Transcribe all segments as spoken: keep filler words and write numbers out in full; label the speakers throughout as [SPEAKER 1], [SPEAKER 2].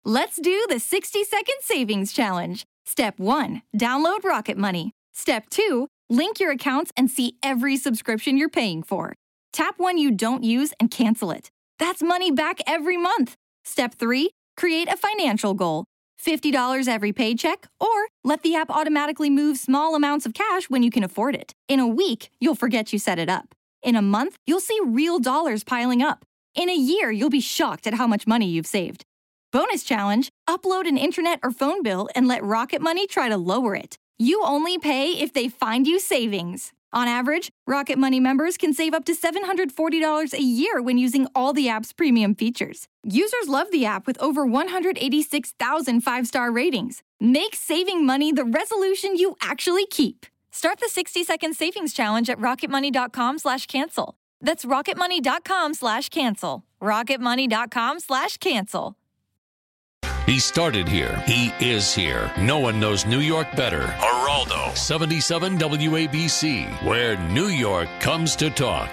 [SPEAKER 1] Let's do the sixty second savings challenge. Step one, download Rocket Money. Step two, link your accounts and see every subscription you're paying for. Tap one you don't use and cancel it. That's money back every month. Step three, create a financial goal. fifty dollars every paycheck, or let the app automatically move small amounts of cash when you can afford it. In a week, you'll forget you set it up. In a month, you'll see real dollars piling up. In a year, you'll be shocked at how much money you've saved. Bonus challenge, upload an internet or phone bill and let Rocket Money try to lower it. You only pay if they find you savings. On average, Rocket Money members can save up to seven hundred forty dollars a year when using all the app's premium features. Users love the app with over one hundred eighty-six thousand five-star ratings. Make saving money the resolution you actually keep. Start the sixty second savings challenge at rocketmoney.com slash cancel. That's rocketmoney.com slash cancel. rocketmoney.com slash cancel.
[SPEAKER 2] He started here. He is here. No one knows New York better. Geraldo. seventy-seven W A B C, where New York comes to talk.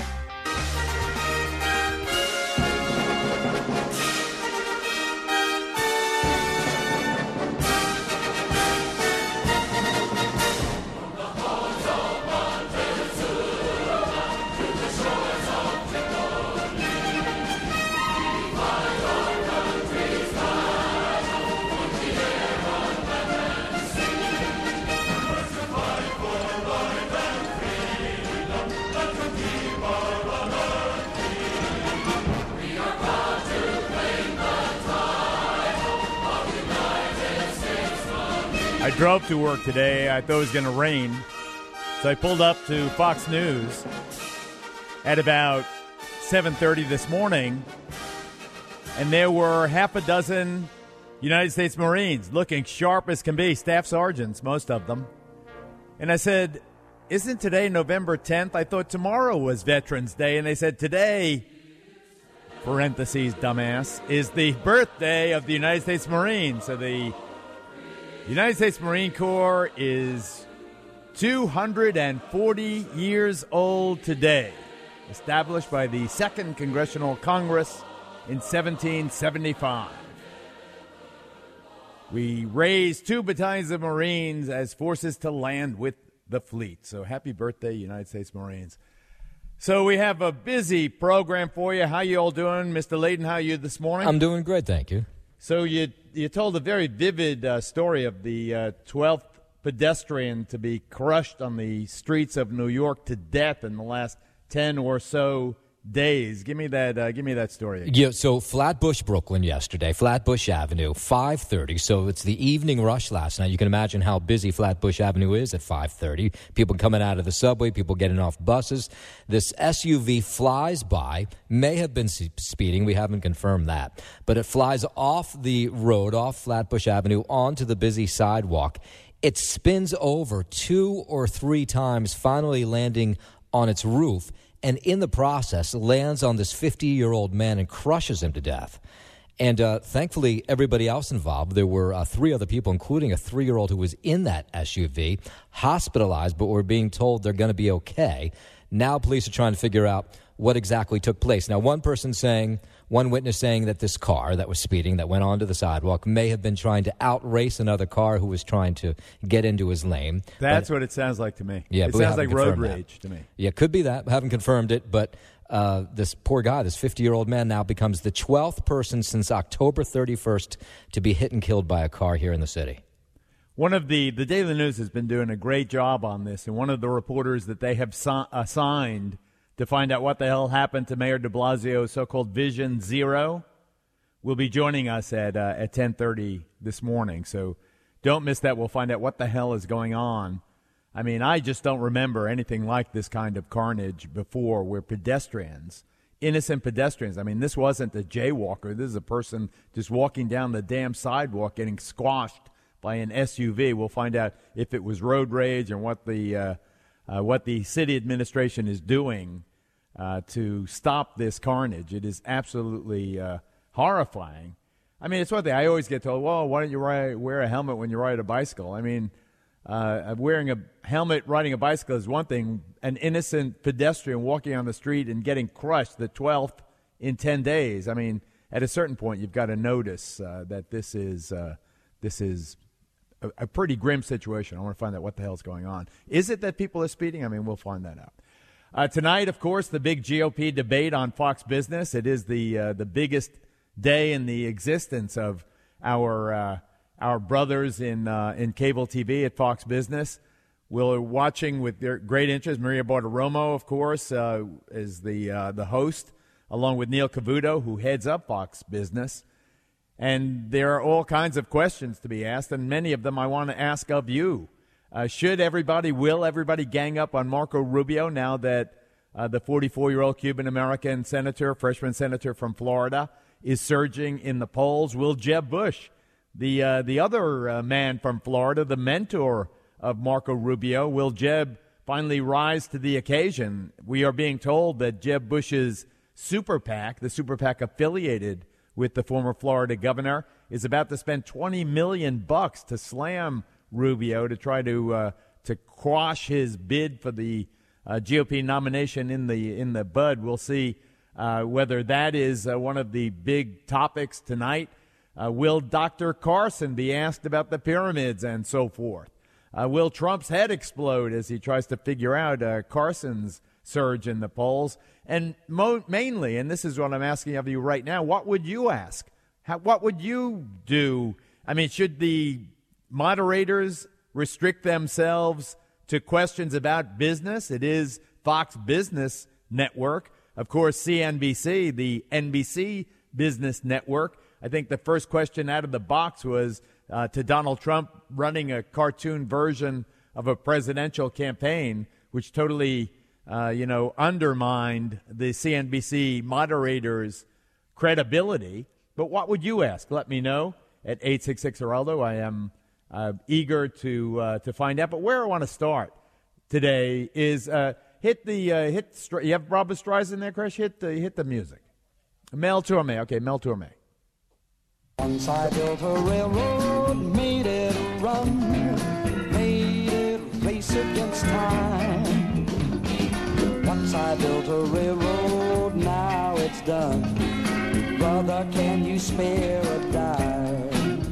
[SPEAKER 3] I drove to work today. I thought it was going to rain. So I pulled up to Fox News at about seven thirty this morning, and there were half a dozen United States Marines looking sharp as can be, staff sergeants, most of them. And I said, isn't today November tenth? I thought tomorrow was Veterans Day. And they said today, parentheses, dumbass, is the birthday of the United States Marines. So the United States Marine Corps is two hundred forty years old today, established by the Second Congressional Congress in seventeen seventy-five. We raised two battalions of Marines as forces to land with the fleet. So happy birthday, United States Marines. So we have a busy program for you. How you all doing? Mister Layden, how are you this morning?
[SPEAKER 4] I'm doing great, thank you.
[SPEAKER 3] So you you told a very vivid uh, story of the uh, twelfth pedestrian to be crushed on the streets of New York to death in the last ten or so days. Give me that. Uh, give me that story again.
[SPEAKER 4] Yeah. So Flatbush, Brooklyn, yesterday, Flatbush Avenue, five thirty. So it's the evening rush last night. You can imagine how busy Flatbush Avenue is at five thirty. People coming out of the subway, people getting off buses. This S U V flies by. May have been speeding. We haven't confirmed that, but it flies off the road, off Flatbush Avenue, onto the busy sidewalk. It spins over two or three times, finally landing on its roof, and in the process lands on this fifty-year-old man and crushes him to death. And uh, thankfully, everybody else involved, there were uh, three other people, including a three-year-old who was in that S U V, hospitalized, but we're being told they're going to be okay. Now police are trying to figure out what exactly took place. Now, one person saying, one witness saying that this car that was speeding, that went onto the sidewalk, may have been trying to outrace another car who was trying to get into his lane.
[SPEAKER 3] That's
[SPEAKER 4] but,
[SPEAKER 3] what it sounds like to me.
[SPEAKER 4] Yeah,
[SPEAKER 3] it
[SPEAKER 4] but
[SPEAKER 3] sounds like road
[SPEAKER 4] that.
[SPEAKER 3] rage to me.
[SPEAKER 4] Yeah, could be that. We haven't confirmed it, but uh, this poor guy, this fifty-year-old man, now becomes the twelfth person since October thirty-first to be hit and killed by a car here in the city.
[SPEAKER 3] One of the, the Daily News has been doing a great job on this, and one of the reporters that they have si- assigned to find out what the hell happened to Mayor de Blasio's so-called Vision Zero will be joining us at uh, at ten thirty this morning. So don't miss that. We'll find out what the hell is going on. I mean, I just don't remember anything like this kind of carnage before, where pedestrians, innocent pedestrians, I mean, this wasn't a jaywalker. This is a person just walking down the damn sidewalk getting squashed by an S U V. We'll find out if it was road rage and what the uh, uh, what the city administration is doing uh, to stop this carnage. It is absolutely uh, horrifying. I mean, it's one thing. I always get told, well, why don't you ride, wear a helmet when you ride a bicycle? I mean, uh, wearing a helmet riding a bicycle is one thing. An innocent pedestrian walking on the street and getting crushed, the twelfth in ten days. I mean, at a certain point, you've got to notice uh, that this is uh, this is a, a pretty grim situation. I want to find out what the hell's going on. Is it that people are speeding? I mean, we'll find that out. Uh, tonight, of course, the big G O P debate on Fox Business. It is the uh, the biggest day in the existence of our uh, our brothers in uh, in cable T V at Fox Business. We're watching with their great interest. Maria Bartiromo, of course, uh, is the uh, the host, along with Neil Cavuto, who heads up Fox Business. And there are all kinds of questions to be asked, and many of them I want to ask of you. Uh, should everybody, will everybody gang up on Marco Rubio now that uh, the forty-four-year-old Cuban-American senator, freshman senator from Florida, is surging in the polls? Will Jeb Bush, the uh, the other uh, man from Florida, the mentor of Marco Rubio, will Jeb finally rise to the occasion? We are being told that Jeb Bush's Super PAC, the Super PAC affiliated with the former Florida governor, is about to spend twenty million bucks to slam Rubio to try to uh, to quash his bid for the uh, G O P nomination in the in the bud. We'll see uh, whether that is uh, one of the big topics tonight. Uh, will Doctor Carson be asked about the pyramids and so forth? Uh, will Trump's head explode as he tries to figure out uh, Carson's surge in the polls? And mo- mainly, and this is what I'm asking of you right now, what would you ask? How, what would you do? I mean, should the moderators restrict themselves to questions about business? It is Fox Business Network. Of course, C N B C, the N B C Business Network. I think the first question out of the box was uh, to Donald Trump running a cartoon version of a presidential campaign, which totally, uh, you know, undermined the C N B C moderators' credibility. But what would you ask? Let me know at eight six six Geraldo. I am uh, eager to uh, to find out. But where I want to start today is uh, hit the uh, hit. You have Barbra Streisand there, Chris? Hit the hit the music. Mel Torme. Okay, Mel Torme.
[SPEAKER 5] Once I built a railroad, made it run, made it race against time. Once I built a railroad, now it's done. Brother, can you spare a dime?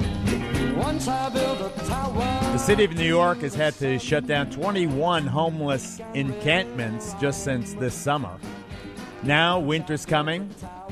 [SPEAKER 5] Once I built a tower.
[SPEAKER 3] The city of New York has had to shut down twenty-one homeless encampments just since this summer. Now winter's coming.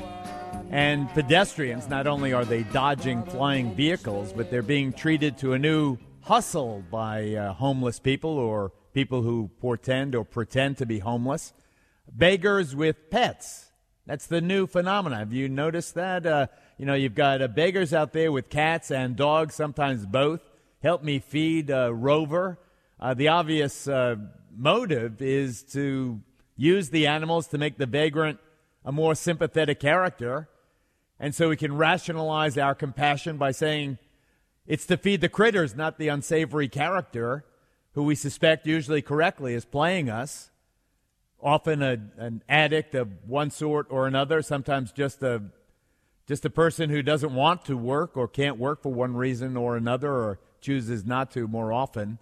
[SPEAKER 3] And pedestrians, not only are they dodging flying vehicles, but they're being treated to a new hustle by uh, homeless people or people who portend or pretend to be homeless. Beggars with pets. That's the new phenomenon. Have you noticed that? Uh, you know, you've got uh, beggars out there with cats and dogs, sometimes both. Help me feed uh, Rover. Uh, the obvious uh, motive is to use the animals to make the vagrant a more sympathetic character. And so we can rationalize our compassion by saying it's to feed the critters, not the unsavory character who we suspect usually correctly is playing us. Often a, an addict of one sort or another, sometimes just a just a person who doesn't want to work or can't work for one reason or another or chooses not to more often.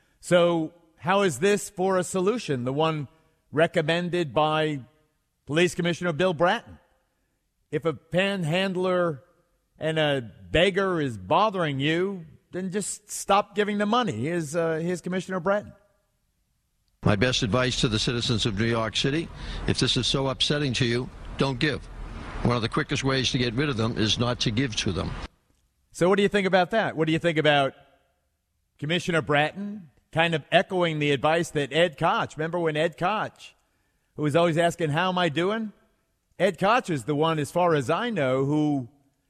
[SPEAKER 3] So how is this for a solution? The one recommended by Police Commissioner Bill Bratton. If a panhandler and a beggar is bothering you, then just stop giving them money. Here's, uh, here's Commissioner Bratton.
[SPEAKER 6] My best advice to the citizens of New York City, if this is so upsetting to you, don't give. One of the quickest ways to get rid of them is not to give to them.
[SPEAKER 3] So what do you think about that? What do you think about Commissioner Bratton kind of echoing the advice that Ed Koch, remember when Ed Koch, who was always asking, how am I doing? Ed Koch is the one, as far as I know, who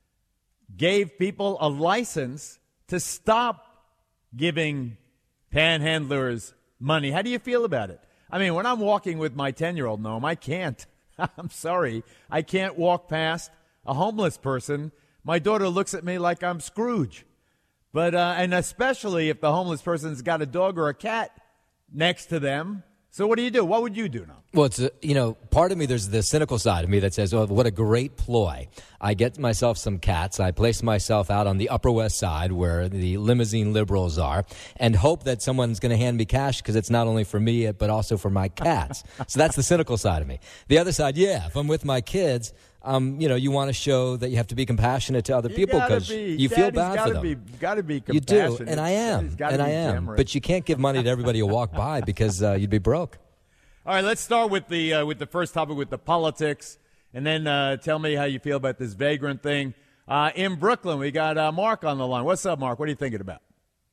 [SPEAKER 3] gave people a license to stop giving panhandlers money. How do you feel about it? I mean, when I'm walking with my ten-year-old, Noam, I can't. I'm sorry. I can't walk past a homeless person. My daughter looks at me like I'm Scrooge. But uh, and especially if the homeless person's got a dog or a cat next to them. So what do you do? What would you do now?
[SPEAKER 4] Well, it's, a, you know, part of me, there's the cynical side of me that says, oh, what a great ploy. I get myself some cats. I place myself out on the Upper West Side where the limousine liberals are and hope that someone's going to hand me cash because it's not only for me but also for my cats. So that's the cynical side of me. The other side, yeah, if I'm with my kids, um, you know, you want to show that you have to be compassionate to other
[SPEAKER 3] You
[SPEAKER 4] people
[SPEAKER 3] gotta
[SPEAKER 4] because
[SPEAKER 3] be-
[SPEAKER 4] you feel
[SPEAKER 3] Daddy's
[SPEAKER 4] bad
[SPEAKER 3] gotta
[SPEAKER 4] for them.
[SPEAKER 3] Be, gotta be
[SPEAKER 4] You do,
[SPEAKER 3] compassionate.
[SPEAKER 4] and I am,
[SPEAKER 3] Daddy's gotta
[SPEAKER 4] and I
[SPEAKER 3] be
[SPEAKER 4] am.
[SPEAKER 3] generous.
[SPEAKER 4] But you can't give money to everybody you walk by because uh, you'd be broke.
[SPEAKER 3] All right, let's start with the uh, with the first topic, with the politics, and then uh, tell me how you feel about this vagrant thing. Uh, in Brooklyn, we got uh, Mark on the line. What's up, Mark? What are you thinking about?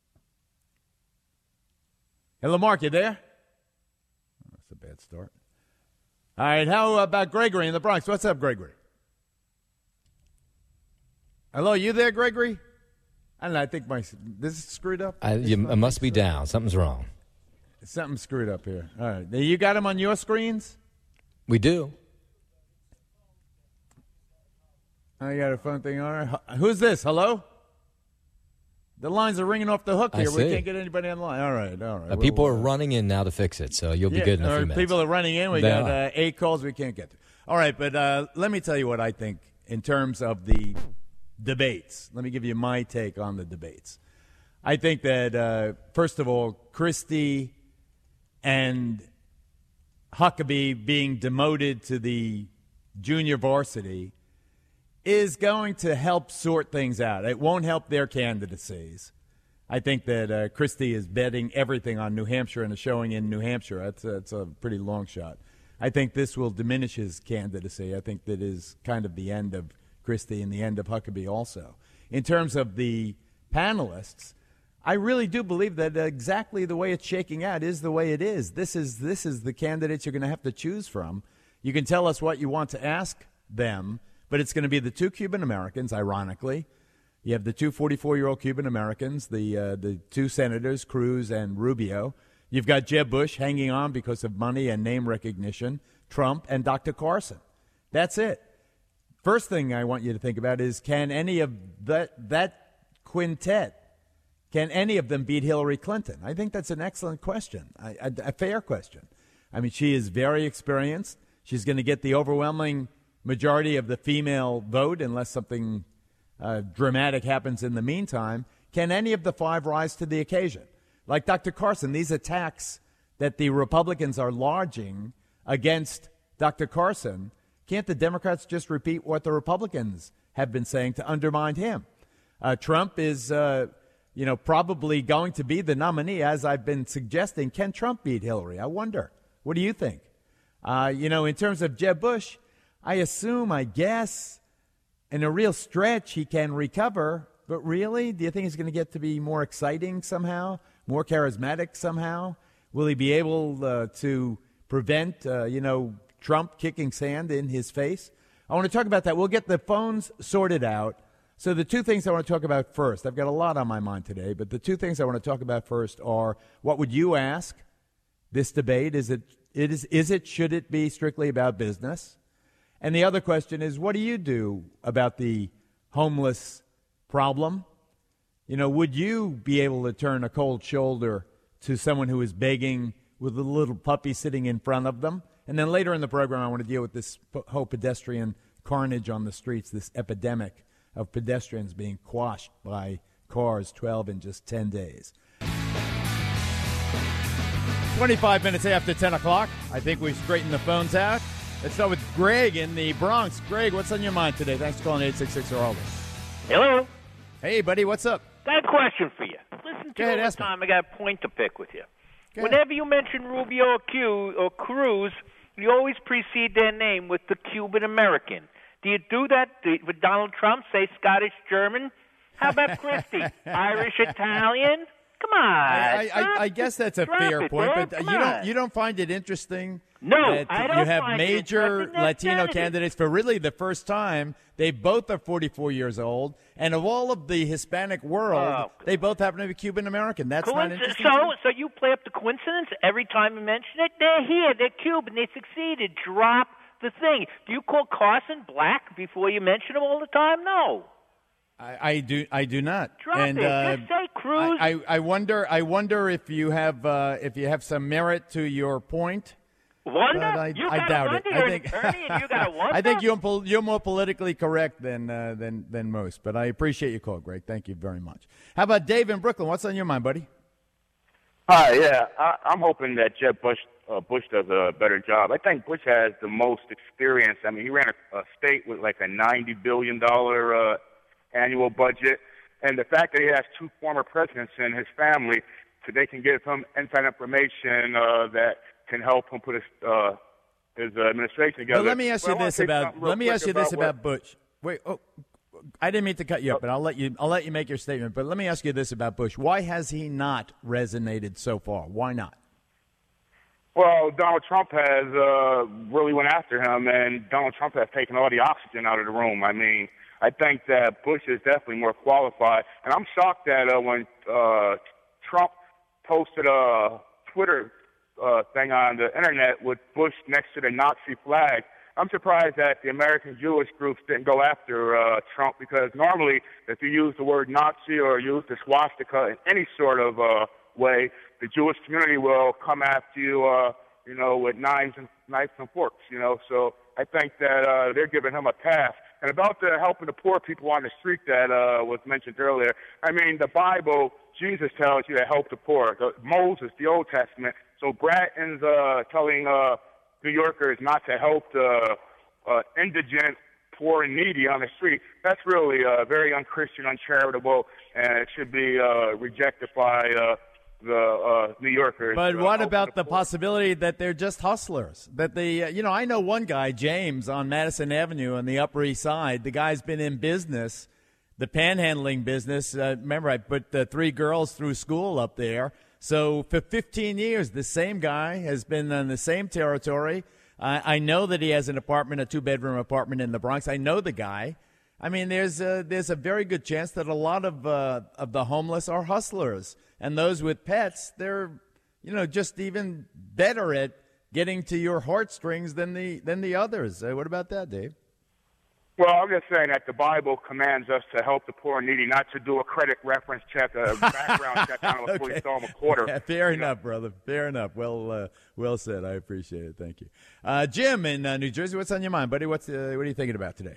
[SPEAKER 3] Hello, Mark, you there? Oh, that's a bad start. All right, how about Gregory in the Bronx? What's up, Gregory? Hello, you there, Gregory? I don't know, I think my, this is screwed up.
[SPEAKER 4] I, you, it must be down. Something's wrong.
[SPEAKER 3] Something's screwed up here. All right, now, you got them on your screens?
[SPEAKER 4] We do.
[SPEAKER 3] I got a phone thing on her. Who's this? Hello? The lines are ringing off the hook
[SPEAKER 4] I
[SPEAKER 3] here. We
[SPEAKER 4] see.
[SPEAKER 3] can't get anybody on the line. All right, all right.
[SPEAKER 4] Uh, people are running in now to fix it, so you'll be
[SPEAKER 3] Yeah,
[SPEAKER 4] good in a
[SPEAKER 3] uh,
[SPEAKER 4] few minutes.
[SPEAKER 3] people are running in. We
[SPEAKER 4] They
[SPEAKER 3] got
[SPEAKER 4] are.
[SPEAKER 3] uh, eight calls we can't get to. All right, but uh, let me tell you what I think in terms of the debates. Let me give you my take on the debates. I think that, uh, first of all, Christie and Huckabee being demoted to the junior varsity is going to help sort things out. It won't help their candidacies. I think that uh, Christie is betting everything on New Hampshire and a showing in New Hampshire. That's a, that's a pretty long shot. I think this will diminish his candidacy. I think that is kind of the end of Christie and the end of Huckabee also. In terms of the panelists, I really do believe that exactly the way it's shaking out is the way it is. This is this is the candidates you're going to have to choose from. You can tell us what you want to ask them, but it's going to be the two Cuban Americans, ironically. You have the two forty-four-year-old Cuban Americans, the uh, the two senators, Cruz and Rubio. You've got Jeb Bush hanging on because of money and name recognition, Trump, and Doctor Carson. That's it. First thing I want you to think about is, can any of that that quintet, can any of them beat Hillary Clinton? I think that's an excellent question, a, a, a fair question. I mean, she is very experienced. She's going to get the overwhelming majority of the female vote unless something uh, dramatic happens in the meantime. Can any of the five rise to the occasion? Like Doctor Carson, these attacks that the Republicans are lodging against Doctor Carson, can't the Democrats just repeat what the Republicans have been saying to undermine him? Uh, Trump is, uh, you know, probably going to be the nominee, as I've been suggesting. Can Trump beat Hillary? I wonder. What do you think? Uh, you know, in terms of Jeb Bush, I assume, I guess, in a real stretch, he can recover. But really, do you think he's going to get to be more exciting somehow, more charismatic somehow? Will he be able uh, to prevent, uh, you know, Trump kicking sand in his face? I want to talk about that. We'll get the phones sorted out. So the two things I want to talk about first, I've got a lot on my mind today, but the two things I want to talk about first are, what would you ask this debate? Is it, it is, is it, should it be strictly about business? And the other question is, what do you do about the homeless problem? You know, would you be able to turn a cold shoulder to someone who is begging with a little puppy sitting in front of them? And then later in the program, I want to deal with this whole pedestrian carnage on the streets, this epidemic of pedestrians being quashed by cars, twelve in just ten days. twenty-five minutes after ten o'clock. I think we've straightened the phones out. Let's start with Greg in the Bronx. Greg, what's on your mind today? Thanks for calling eight six six Geraldo.
[SPEAKER 7] Hello.
[SPEAKER 3] Hey, buddy, what's up?
[SPEAKER 7] Got a question for you. Listen to
[SPEAKER 3] Go ahead,
[SPEAKER 7] you all
[SPEAKER 3] ask
[SPEAKER 7] the
[SPEAKER 3] me.
[SPEAKER 7] time. I got a point to pick with you.
[SPEAKER 3] Go ahead.
[SPEAKER 7] Whenever you mention Rubio or, Q, or Cruz, you always precede their name with the Cuban American. Do you do that do, with Donald Trump? Say Scottish German? How about Christie? Irish Italian? Come on.
[SPEAKER 3] I, I,
[SPEAKER 7] drop
[SPEAKER 3] I guess that's a
[SPEAKER 7] drop
[SPEAKER 3] fair
[SPEAKER 7] it,
[SPEAKER 3] point,
[SPEAKER 7] man.
[SPEAKER 3] but
[SPEAKER 7] Come
[SPEAKER 3] you don't
[SPEAKER 7] on.
[SPEAKER 3] you don't find it interesting
[SPEAKER 7] No,
[SPEAKER 3] that
[SPEAKER 7] I don't
[SPEAKER 3] you have
[SPEAKER 7] find it
[SPEAKER 3] major
[SPEAKER 7] interesting. They're
[SPEAKER 3] Latino
[SPEAKER 7] candidates.
[SPEAKER 3] candidates for really the first time. They both are forty-four years old, and of all of the Hispanic world,
[SPEAKER 7] Oh,
[SPEAKER 3] they both happen to be Cuban American. That's not
[SPEAKER 7] Coincidence.
[SPEAKER 3] interesting.
[SPEAKER 7] So,
[SPEAKER 3] to you?
[SPEAKER 7] so you play up the coincidence every time you mention it? They're here. They're Cuban. They succeeded. Drop the thing. Do you call Carson black before you mention him all the time? No.
[SPEAKER 3] I, I do. I do not.
[SPEAKER 7] Drop
[SPEAKER 3] and,
[SPEAKER 7] it.
[SPEAKER 3] Uh,
[SPEAKER 7] Just say Cruz.
[SPEAKER 3] I, I, I wonder. I wonder if you have uh, if you have some merit to your point.
[SPEAKER 7] Wonder?
[SPEAKER 3] But I,
[SPEAKER 7] you
[SPEAKER 3] I
[SPEAKER 7] got
[SPEAKER 3] doubt
[SPEAKER 7] a
[SPEAKER 3] it.
[SPEAKER 7] wonder?
[SPEAKER 3] I
[SPEAKER 7] You're
[SPEAKER 3] think.
[SPEAKER 7] an attorney and you got a wonder?
[SPEAKER 3] I think you're pol- you're more politically correct than uh, than than most. But I appreciate your call, Greg. Thank you very much. How about Dave in Brooklyn? What's on your mind, buddy?
[SPEAKER 8] Hi, yeah. I, I'm hoping that Jeb Bush uh, Bush does a better job. I think Bush has the most experience. I mean, he ran a, a state with like a ninety billion dollars uh, annual budget. And the fact that he has two former presidents in his family, so they can give him inside information uh, that can help him put his uh, his uh, administration together.
[SPEAKER 3] But let me ask you this about let me ask you this about Bush. Wait, oh, I didn't mean to cut you up, but I'll let you I'll let you make your statement. But let me ask you this about Bush: why has he not resonated so far? Why not?
[SPEAKER 8] Well, Donald Trump has uh, really went after him, and Donald Trump has taken all the oxygen out of the room. I mean, I think that Bush is definitely more qualified, and I'm shocked that uh, when uh, Trump posted a Twitter uh, thing on the internet with Bush next to the Nazi flag, I'm surprised that the American Jewish groups didn't go after uh, Trump, because normally if you use the word Nazi or use the swastika in any sort of uh, way, the Jewish community will come after you, uh, you know, with knives and knives and forks, you know. So I think that uh, they're giving him a pass. And about the helping the poor people on the street that uh, was mentioned earlier, I mean, the Bible, Jesus tells you to help the poor. The, Moses, the Old Testament. So Bratton's uh, telling uh, New Yorkers not to help the uh, indigent, poor, and needy on the street. That's really uh, very unchristian, uncharitable, and it should be uh, rejected by uh, the uh, New Yorkers.
[SPEAKER 3] But
[SPEAKER 8] uh,
[SPEAKER 3] what about the,
[SPEAKER 8] the
[SPEAKER 3] possibility that they're just hustlers? That the, uh, you know, I know one guy, James, on Madison Avenue on the Upper East Side. The guy's been in business, the panhandling business. Uh, remember, I put uh, three girls through school up there. So for fifteen years, the same guy has been in the same territory. Uh, I know that he has an apartment, a two-bedroom apartment in the Bronx. I know the guy. I mean, there's a, there's a very good chance that a lot of uh, of the homeless are hustlers. And those with pets, they're, you know, just even better at getting to your heartstrings than the than the others. Uh, what about that, Dave?
[SPEAKER 8] Well, I'm just saying that the Bible commands us to help the poor and needy, not to do a credit reference check, a background check on them before
[SPEAKER 3] Okay.
[SPEAKER 8] you throw them a quarter.
[SPEAKER 3] Yeah, fair
[SPEAKER 8] you
[SPEAKER 3] enough,
[SPEAKER 8] know?
[SPEAKER 3] brother. Fair enough. Well, uh, well said. I appreciate it. Thank you, uh, Jim in uh, New Jersey. What's on your mind, buddy? What's uh, what are you thinking about today?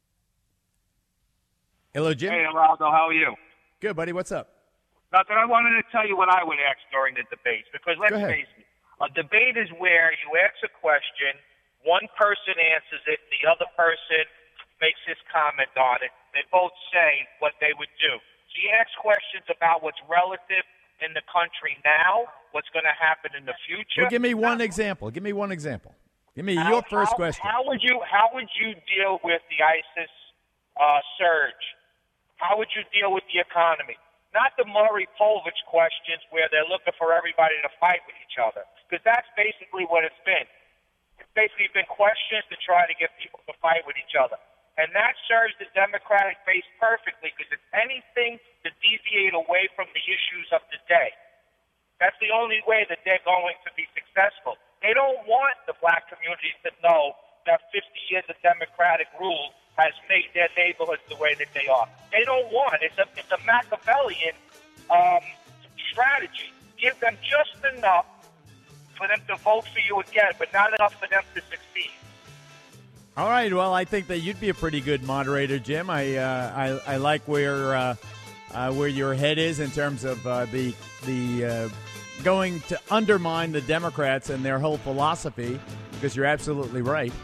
[SPEAKER 3] Hello, Jim.
[SPEAKER 9] Hey, Geraldo, how are you?
[SPEAKER 3] Good, buddy. What's up?
[SPEAKER 9] Nothing. I wanted to tell you what I would ask during the debates, because let's
[SPEAKER 3] Go ahead.
[SPEAKER 9] face it, a debate is where you ask a question, one person answers it, the other person makes his comment on it. They both say what they would do. So you ask questions about what's relative in the country now, what's going to happen in the future.
[SPEAKER 3] Well, give me one
[SPEAKER 9] Now,
[SPEAKER 3] example. Give me one example. Give me
[SPEAKER 9] how-
[SPEAKER 3] your first
[SPEAKER 9] how-
[SPEAKER 3] question.
[SPEAKER 9] How would you how would you deal with the ISIS uh, surge? How would you deal with the economy? Not the Maury Povich questions where they're looking for everybody to fight with each other, because that's basically what it's been. It's basically been questions to try to get people to fight with each other. And that serves the Democratic base perfectly, because it's anything to deviate away from the issues of the day. That's the only way that they're going to be successful. They don't want the black communities to know that fifty years of Democratic rule has made their neighborhoods the way that they are. They don't want it. It's a, it's a Machiavellian um, strategy. Give them just enough for them to vote for you again, but not enough for them to succeed.
[SPEAKER 3] All right. Well, I think that you'd be a pretty good moderator, Jim. I uh, I, I like where uh, uh, where your head is in terms of uh, the the uh, going to undermine the Democrats and their whole philosophy, because you're absolutely right.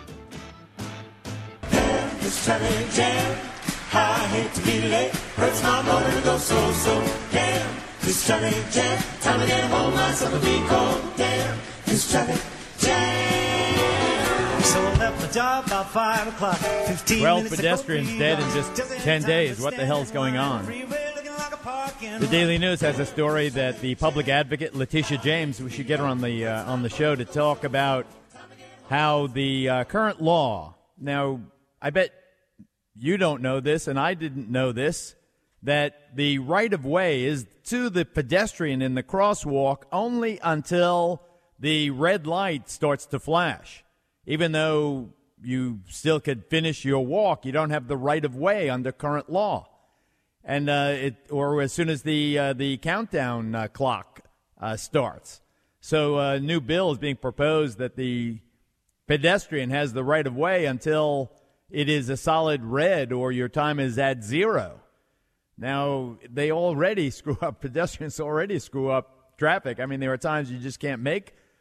[SPEAKER 10] This traffic jam, I hate to be late. Hurts my motor to go so so. Damn, this traffic jam, time to get home. My supper be cold. Damn, this traffic jam. So I left my job about five o'clock. Fifteen
[SPEAKER 3] Twelve
[SPEAKER 10] minutes
[SPEAKER 3] pedestrians
[SPEAKER 10] ago,
[SPEAKER 3] dead in just ten days. What the hell's going on? The Daily News has a story that the public advocate Letitia James, we should get her on the uh, on the show to talk about how the uh, current law. Now, I bet you don't know this, and I didn't know this, that the right-of-way is to the pedestrian in the crosswalk only until the red light starts to flash. Even though you still could finish your walk, you don't have the right-of-way under current law. And uh, it, or as soon as the uh, the countdown uh, clock uh, starts. So a new bill is being proposed that the pedestrian has the right-of-way until it is a solid red or your time is at zero. Now, they already screw up, pedestrians already screw up traffic. I mean, there are times you just can't make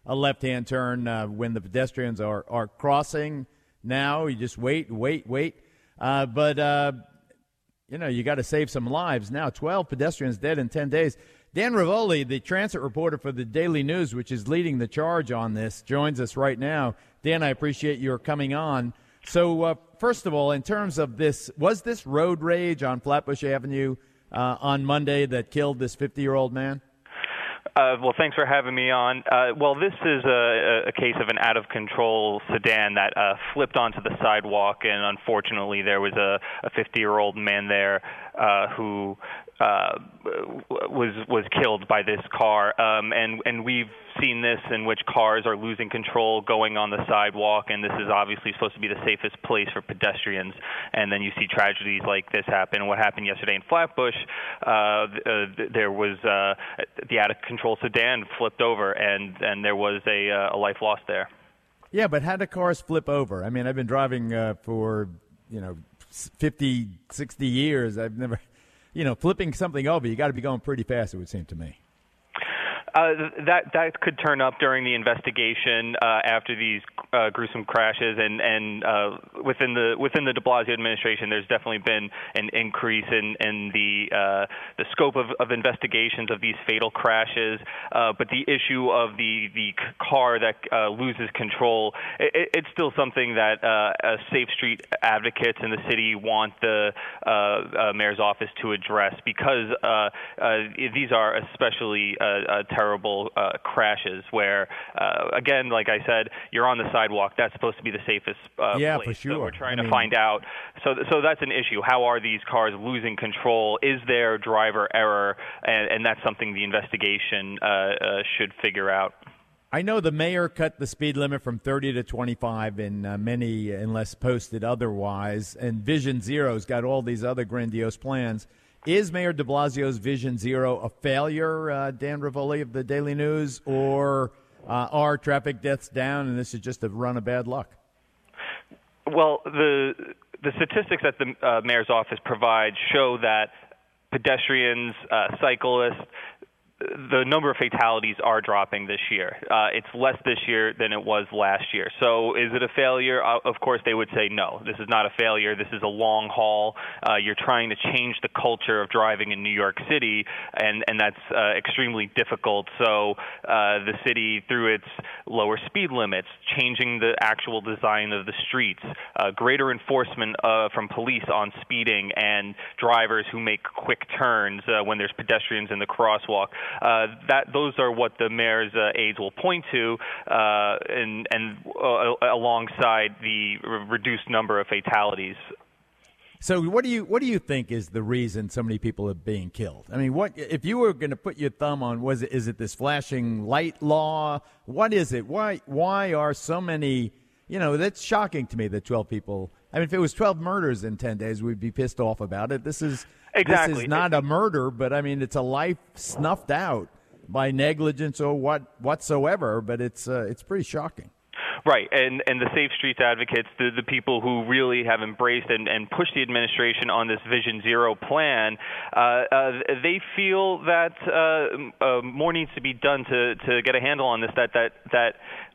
[SPEAKER 3] a left-hand turn uh, when the pedestrians are, are crossing. Now you just wait, wait, wait. Uh, but, uh, you know, you got to save some lives. Now twelve pedestrians dead in ten days. Dan Rivoli, the transit reporter for the Daily News, which is leading the charge on this, joins us right now. Dan, I appreciate your coming on. So, uh, first of all, in terms of this, was this road rage on Flatbush Avenue uh, on Monday that killed this fifty-year-old man?
[SPEAKER 11] Uh, well, thanks for having me on. Uh, well, this is a, a case of an out-of-control sedan that uh, flipped onto the sidewalk, and unfortunately there was a fifty-year-old man there uh, who uh, was was killed by this car. Um, and, and we've seen this in which cars are losing control going on the sidewalk, and this is obviously supposed to be the safest place for pedestrians. And then you see tragedies like this happen. What happened yesterday in Flatbush, uh, uh, there was uh, the out-of-control sedan flipped over, and, and there was a, uh, a life lost there.
[SPEAKER 3] Yeah, but how do cars flip over? I mean, I've been driving uh, for, you know, fifty, sixty years. I've never, you know, flipping something over, you got to be going pretty fast, it would seem to me.
[SPEAKER 11] Uh, that that could turn up during the investigation uh, after these uh, gruesome crashes, and and uh, within the within the De Blasio administration, there's definitely been an increase in in the uh, the scope of, of investigations of these fatal crashes. Uh, but the issue of the the car that uh, loses control, it, it's still something that uh, Safe Street advocates in the city want the uh, uh, mayor's office to address, because uh, uh, these are especially uh, uh, terrible. Terrible uh, crashes where, uh, again, like I said, you're on the sidewalk. That's supposed to be the safest uh,
[SPEAKER 3] yeah,
[SPEAKER 11] place.
[SPEAKER 3] For sure.
[SPEAKER 11] So we're trying
[SPEAKER 3] I
[SPEAKER 11] to
[SPEAKER 3] mean,
[SPEAKER 11] find out. So, so that's an issue. How are these cars losing control? Is there driver error? And, and that's something the investigation uh, uh, should figure out.
[SPEAKER 3] I know the mayor cut the speed limit from thirty to twenty-five in uh, many, unless posted otherwise, and Vision Zero's got all these other grandiose plans. Is Mayor de Blasio's Vision Zero a failure, uh, Dan Rivoli of the Daily News, or uh, are traffic deaths down and this is just a run of bad luck?
[SPEAKER 11] Well, the the statistics that the uh, mayor's office provides show that pedestrians, uh, cyclists, the number of fatalities are dropping this year. Uh, it's less this year than it was last year. So is it a failure? Uh, of course, they would say no. This is not a failure. This is a long haul. Uh, you're trying to change the culture of driving in New York City, and, and that's uh, extremely difficult. So uh, the city, through its lower speed limits, changing the actual design of the streets, uh, greater enforcement uh, from police on speeding and drivers who make quick turns uh, when there's pedestrians in the crosswalk. Uh, that those are what the mayor's uh, aides will point to, uh, and, and uh, alongside the re- reduced number of fatalities.
[SPEAKER 3] So, what do you what do you think is the reason so many people are being killed? I mean, what if you were going to put your thumb on? Was it is it this flashing light law? What is it? Why why are so many? You know, that's shocking to me that twelve people. I mean, if it was twelve murders in ten days, we'd be pissed off about it. This is
[SPEAKER 11] exactly.
[SPEAKER 3] This is not a murder, but I mean, it's a life snuffed out by negligence or what whatsoever. But it's uh, it's pretty shocking.
[SPEAKER 11] Right, and and the Safe Streets advocates, the, the people who really have embraced and, and pushed the administration on this Vision Zero plan, uh, uh, they feel that uh, uh, more needs to be done to, to get a handle on this, that that that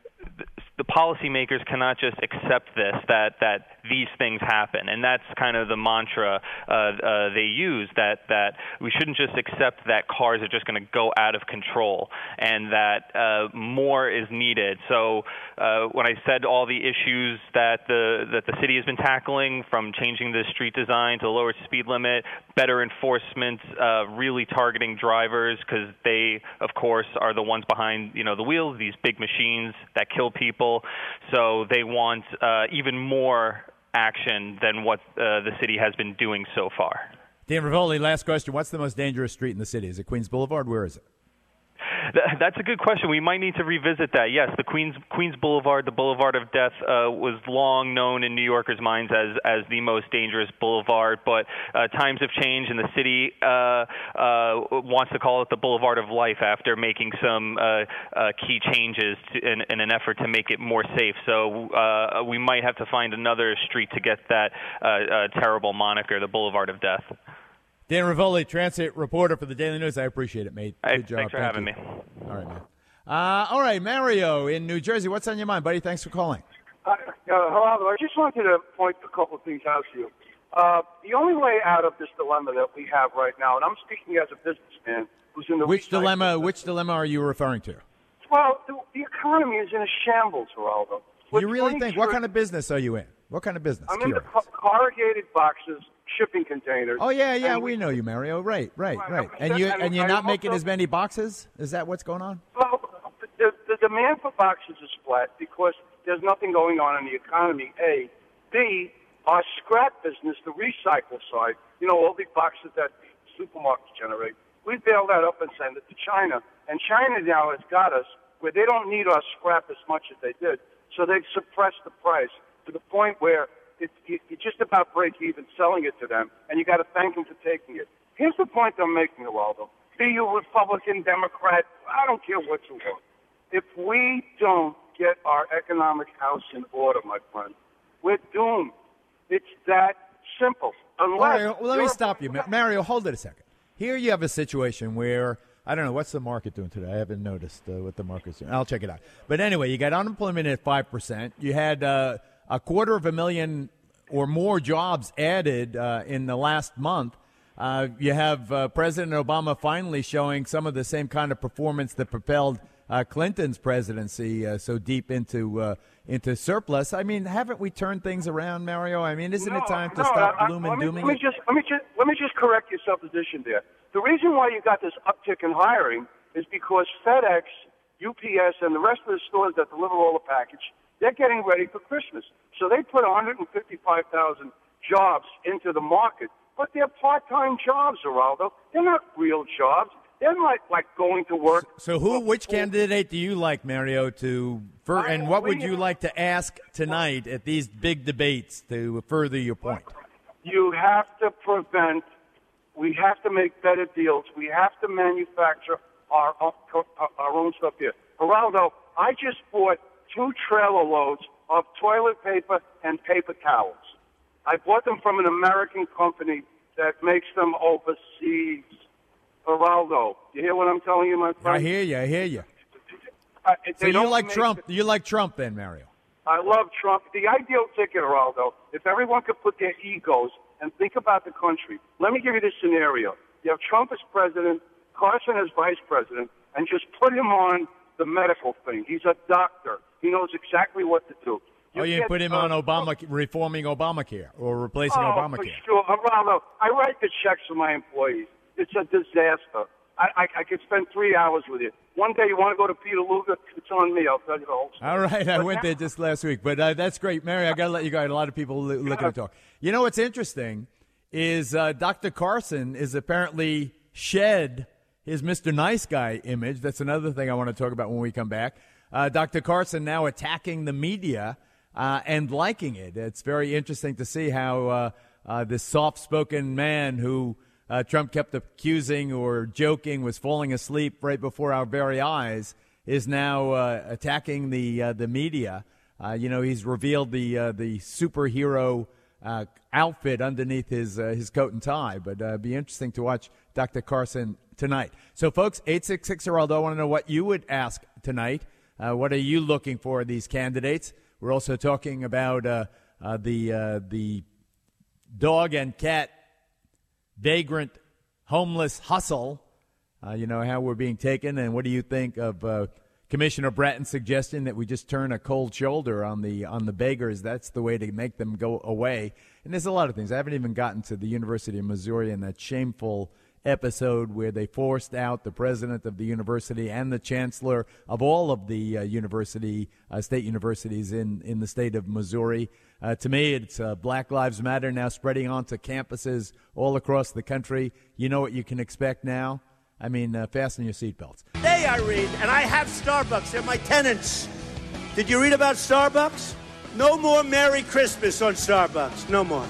[SPEAKER 11] the policymakers cannot just accept this, that, that these things happen. And that's kind of the mantra uh, uh, they use, that, that we shouldn't just accept that cars are just going to go out of control, and that uh, more is needed. So uh, when I said all the issues that the, that the city has been tackling, from changing the street design to lower speed limit, better enforcement, uh, really targeting drivers, because they, of course, are the ones behind, you know, the wheels, these big machines that kill people. So they want uh, even more action than what uh, the city has been doing so far.
[SPEAKER 3] Dan Rivoli, last question. What's the most dangerous street in the city? Is it Queens Boulevard? Where is it?
[SPEAKER 11] That's a good question. We might need to revisit that. Yes, the Queens Queens Boulevard, the Boulevard of Death, uh, was long known in New Yorkers' minds as as the most dangerous boulevard. But uh, times have changed, and the city uh, uh, wants to call it the Boulevard of Life after making some uh, uh, key changes to, in, in an effort to make it more safe. So uh, we might have to find another street to get that uh, uh, terrible moniker, the Boulevard of Death.
[SPEAKER 3] Dan Rivoli, transit reporter for the Daily News. I appreciate it, mate. Good
[SPEAKER 11] Hey,
[SPEAKER 3] job.
[SPEAKER 11] Thanks for
[SPEAKER 3] Thank
[SPEAKER 11] having
[SPEAKER 3] you.
[SPEAKER 11] me.
[SPEAKER 3] All right, man. Uh, all right, Mario in New Jersey. What's on your mind, buddy? Thanks for calling.
[SPEAKER 12] Uh, uh, Geraldo, I just wanted to point a couple of things out to you. Uh, the only way out of this dilemma that we have right now, and I'm speaking as a businessman who's in the
[SPEAKER 3] Which
[SPEAKER 12] recycling
[SPEAKER 3] dilemma?
[SPEAKER 12] business.
[SPEAKER 3] Which dilemma are you referring to?
[SPEAKER 12] Well, the, the economy is in a shambles, Geraldo.
[SPEAKER 3] You really think? What kind of business are you in? What kind of business?
[SPEAKER 12] I'm in the
[SPEAKER 3] Curious.
[SPEAKER 12] co- corrugated boxes, shipping containers.
[SPEAKER 3] Oh yeah, yeah,
[SPEAKER 12] and
[SPEAKER 3] we know you, Mario. Right, right,
[SPEAKER 12] Right,
[SPEAKER 3] right.
[SPEAKER 12] and
[SPEAKER 3] And you
[SPEAKER 12] and
[SPEAKER 3] and you're
[SPEAKER 12] I
[SPEAKER 3] not making
[SPEAKER 12] also-
[SPEAKER 3] as many boxes. Is that what's going on?
[SPEAKER 12] Well, the, the demand for boxes is flat because there's nothing going on in the economy, A. B, our scrap business, the recycle side, you know, all the boxes that supermarkets generate, we bail that up and send it to China. And China now has got us where they don't need our scrap as much as they did. So they've suppressed the price to the point where it, you, you just about break even selling it to them, and you got to thank them for taking it. Here's the point I'm making, Geraldo. Be you Republican, Democrat, I don't care what you want. If we don't get our economic house in order, my friend, we're doomed. It's that simple. Unless
[SPEAKER 3] Mario, well, let me
[SPEAKER 12] you're-
[SPEAKER 3] stop you, Ma- Mario. Hold it a second. Here you have a situation where I don't know what's the market doing today. I haven't noticed uh, what the market's doing. I'll check it out. But anyway, you got unemployment at five percent. You had uh, a quarter of a million or more jobs added uh, in the last month. Uh, you have uh, President Obama finally showing some of the same kind of performance that propelled uh, Clinton's presidency uh, so deep into uh, into surplus. I mean, haven't we turned things around, Mario? I mean, isn't
[SPEAKER 12] no,
[SPEAKER 3] it time to
[SPEAKER 12] no,
[SPEAKER 3] stop
[SPEAKER 12] I, I,
[SPEAKER 3] gloom
[SPEAKER 12] let
[SPEAKER 3] and
[SPEAKER 12] me,
[SPEAKER 3] dooming
[SPEAKER 12] let me
[SPEAKER 3] it?
[SPEAKER 12] just let me just let me just correct your supposition there. The reason why you got this uptick in hiring is because FedEx, U P S, and the rest of the stores that deliver all the package, they're getting ready for Christmas. So they put one hundred fifty-five thousand jobs into the market, but they're part-time jobs, Geraldo. They're not real jobs. They're not like going to work.
[SPEAKER 3] So who, which candidate do you like, Mario, to for, and what would you like to ask tonight at these big debates to further your point?
[SPEAKER 12] You have to prevent. We have to make better deals. We have to manufacture our our own stuff here. Geraldo, I just bought two trailer loads of toilet paper and paper towels. I bought them from an American company that makes them overseas. Geraldo, you hear what I'm telling you, my friend?
[SPEAKER 3] I hear you. I hear you.
[SPEAKER 12] Uh,
[SPEAKER 3] So
[SPEAKER 12] they
[SPEAKER 3] you
[SPEAKER 12] don't
[SPEAKER 3] like
[SPEAKER 12] make
[SPEAKER 3] Trump?
[SPEAKER 12] it-
[SPEAKER 3] You like Trump, then, Mario?
[SPEAKER 12] I love Trump. The ideal ticket, Geraldo, if everyone could put their egos and think about the country. Let me give you this scenario. You have Trump as president, Carson as vice president, and just put him on the medical thing. He's a doctor. He knows exactly what to do.
[SPEAKER 3] Oh, you
[SPEAKER 12] get,
[SPEAKER 3] put him
[SPEAKER 12] uh,
[SPEAKER 3] on Obama reforming Obamacare or replacing
[SPEAKER 12] oh,
[SPEAKER 3] Obamacare.
[SPEAKER 12] For sure. Geraldo, I write the checks for my employees. It's a disaster. I, I, I could spend three hours with you. One day you want to go to Peter Luger, it's on me. I'll tell you the whole story.
[SPEAKER 3] All right, I
[SPEAKER 12] But
[SPEAKER 3] went
[SPEAKER 12] now-
[SPEAKER 3] there just last week, but uh, that's great, Mary. I got to let you go. I had a lot of people li- looking to talk. You know what's interesting is uh, Doctor Carson is apparently shed his Mister Nice Guy image. That's another thing I want to talk about when we come back. Uh, Doctor Carson now attacking the media uh, and liking it. It's very interesting to see how uh, uh, this soft-spoken man who uh, Trump kept accusing or joking was falling asleep right before our very eyes is now uh, attacking the uh, the media. Uh, you know, he's revealed the uh, the superhero uh, outfit underneath his uh, his coat and tie. But uh, it'd be interesting to watch Doctor Carson tonight. So, folks, eight six six Geraldo, I want to know what you would ask tonight. Uh, what are you looking for in these candidates? We're also talking about uh, uh, the uh, the dog and cat vagrant homeless hustle. Uh, you know, how we're being taken, and what do you think of uh, Commissioner Bratton's suggestion that we just turn a cold shoulder on the on the beggars? That's the way to make them go away. And there's a lot of things. I haven't even gotten to the University of Missouri and that shameful episode where they forced out the president of the university and the chancellor of all of the uh, university uh, state universities in, in the state of Missouri. Uh, to me, it's uh, Black Lives Matter now spreading onto campuses all across the country. You know what you can expect now? I mean, uh, fasten your seatbelts.
[SPEAKER 13] Today I read, and I have Starbucks. They're my tenants. Did you read about Starbucks? No more Merry Christmas on Starbucks. No more.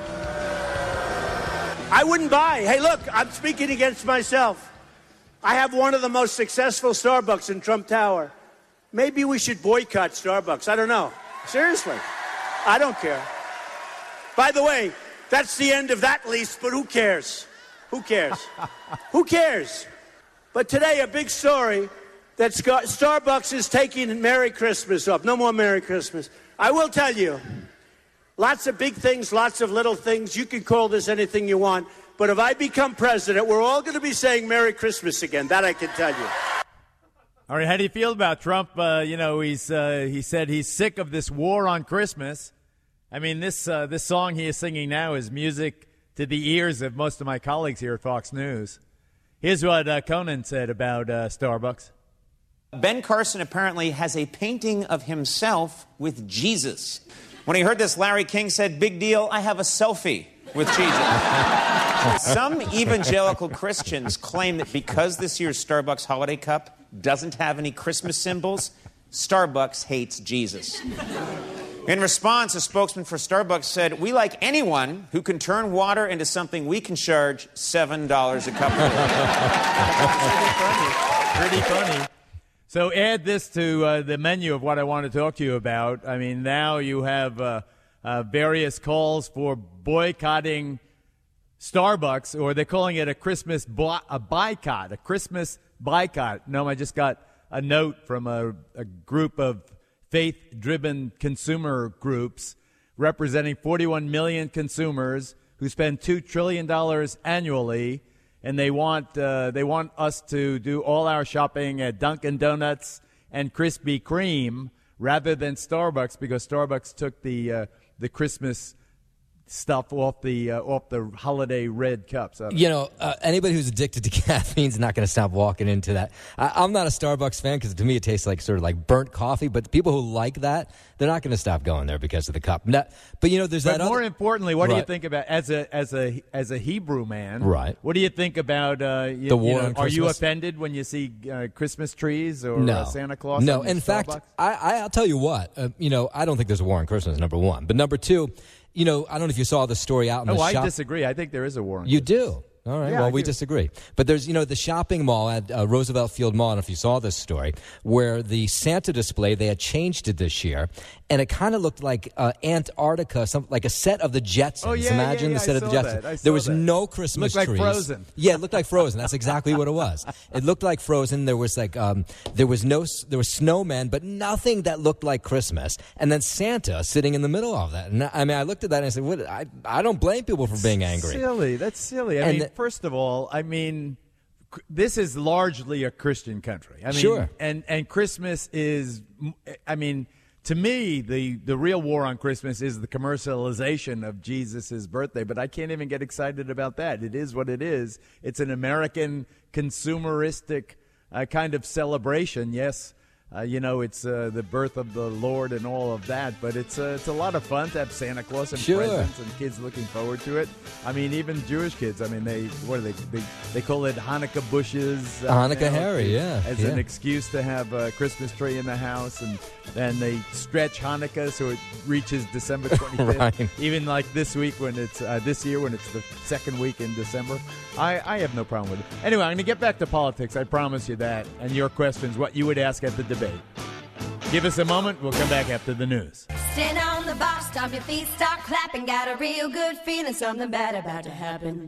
[SPEAKER 13] I wouldn't buy. Hey, look, I'm speaking against myself. I have one of the most successful Starbucks in Trump Tower. Maybe we should boycott Starbucks. I don't know. Seriously. I don't care. By the way, that's the end of that lease, but who cares? Who cares? Who cares? But today, a big story that Scar- Starbucks is taking Merry Christmas off. No more Merry Christmas. I will tell you, lots of big things, lots of little things. You can call this anything you want. But if I become president, we're all going to be saying Merry Christmas again. That I can tell you.
[SPEAKER 3] All right, how do you feel about Trump? Uh, you know, he's uh, he said he's sick of this war on Christmas. I mean, this uh, this song he is singing now is music to the ears of most of my colleagues here at Fox News. Here's what uh, Conan said about uh, Starbucks.
[SPEAKER 14] Ben Carson apparently has a painting of himself with Jesus. When he heard this, Larry King said, "Big deal, I have a selfie with Jesus." Some evangelical Christians claim that because this year's Starbucks holiday cup doesn't have any Christmas symbols, Starbucks hates Jesus. In response, a spokesman for Starbucks said, "We like anyone who can turn water into something we can charge seven dollars a cup for."
[SPEAKER 3] Pretty funny. So add this to uh, the menu of what I want to talk to you about. I mean, now you have uh, uh, various calls for boycotting Starbucks, or they're calling it a Christmas bo- a boycott, a Christmas boycott. No, I just got a note from a, a group of faith-driven consumer groups representing forty-one million consumers who spend two trillion dollars annually, and they want uh, they want us to do all our shopping at Dunkin' Donuts and Krispy Kreme rather than Starbucks, because Starbucks took the uh, the Christmas stuff off the uh, off the holiday red cups.
[SPEAKER 4] You know, uh, anybody who's addicted to caffeine is not going to stop walking into that. I, I'm not a Starbucks fan because to me it tastes like sort of like burnt coffee. But the people who like that, they're not going to stop going there because of the cup. Not, but you know, there's
[SPEAKER 3] but
[SPEAKER 4] that.
[SPEAKER 3] More
[SPEAKER 4] other,
[SPEAKER 3] importantly, what
[SPEAKER 4] right.
[SPEAKER 3] do you think about as a as a as a Hebrew man?
[SPEAKER 4] Right.
[SPEAKER 3] What do you think about uh, you,
[SPEAKER 4] the war
[SPEAKER 3] you know,
[SPEAKER 4] on
[SPEAKER 3] Are you
[SPEAKER 4] Christmas?
[SPEAKER 3] offended when you see uh, Christmas trees or
[SPEAKER 4] no.
[SPEAKER 3] uh, Santa Claus?
[SPEAKER 4] No.
[SPEAKER 3] on
[SPEAKER 4] In
[SPEAKER 3] Starbucks?
[SPEAKER 4] fact, I, I, I'll tell you what. Uh, you know, I don't think there's a war on Christmas. Number one, but number two. You know, I don't know if you saw the story out in
[SPEAKER 3] no,
[SPEAKER 4] the
[SPEAKER 3] I
[SPEAKER 4] shop.
[SPEAKER 3] disagree. I think there is a war on
[SPEAKER 4] You
[SPEAKER 3] Christmas.
[SPEAKER 4] do? All right.
[SPEAKER 3] Yeah,
[SPEAKER 4] well,
[SPEAKER 3] I
[SPEAKER 4] we
[SPEAKER 3] do.
[SPEAKER 4] disagree. But there's, you know, the shopping mall at uh, Roosevelt Field Mall, I don't know if you saw this story, where the Santa display, they had changed it this year, and it kind of looked like uh, Antarctica, some, like a set of the Jetsons.
[SPEAKER 3] Oh, yeah,
[SPEAKER 4] Imagine
[SPEAKER 3] yeah, yeah,
[SPEAKER 4] the set
[SPEAKER 3] I
[SPEAKER 4] of the
[SPEAKER 3] saw
[SPEAKER 4] Jetsons.
[SPEAKER 3] that. I saw
[SPEAKER 4] There was
[SPEAKER 3] that.
[SPEAKER 4] no Christmas
[SPEAKER 3] Looked like
[SPEAKER 4] trees.
[SPEAKER 3] Frozen.
[SPEAKER 4] Yeah, it looked like Frozen. That's exactly what it was. It looked like Frozen. There was like, um, there was no, there was snowmen, but nothing that looked like Christmas. And then Santa sitting in the middle of that. And I mean, I looked at that and I said, what? I, I don't blame people for being angry.
[SPEAKER 3] Silly. That's silly. I
[SPEAKER 4] And
[SPEAKER 3] mean,
[SPEAKER 4] the-
[SPEAKER 3] first of all, I mean, c- this is largely a Christian country. I mean,
[SPEAKER 4] Sure.
[SPEAKER 3] And and Christmas is, I mean, to me, the, the real war on Christmas is the commercialization of Jesus' birthday. But I can't even get excited about that. It is what it is. It's an American consumeristic uh, kind of celebration. Yes. Uh, you know, it's uh, the birth of the Lord and all of that, but it's uh, it's a lot of fun to have Santa Claus and
[SPEAKER 4] Sure.
[SPEAKER 3] presents and kids looking forward to it. I mean, even Jewish kids. I mean, they what are they? They, they call it Hanukkah bushes. uh,
[SPEAKER 4] Hanukkah
[SPEAKER 3] now,
[SPEAKER 4] Harry, yeah,
[SPEAKER 3] as
[SPEAKER 4] yeah.
[SPEAKER 3] an excuse to have a Christmas tree in the house, and then they stretch Hanukkah so it reaches December twenty-fifth.
[SPEAKER 4] Right.
[SPEAKER 3] Even like this week when it's uh, this year when it's the second week in December. I, I have no problem with it. Anyway, I'm going to get back to politics. I promise you that, and your questions, what you would ask at the debate. Give us a moment. We'll come back after the news.
[SPEAKER 15] Stand on the box, stomp your feet, start clapping. Got a real good feeling, something bad about to happen.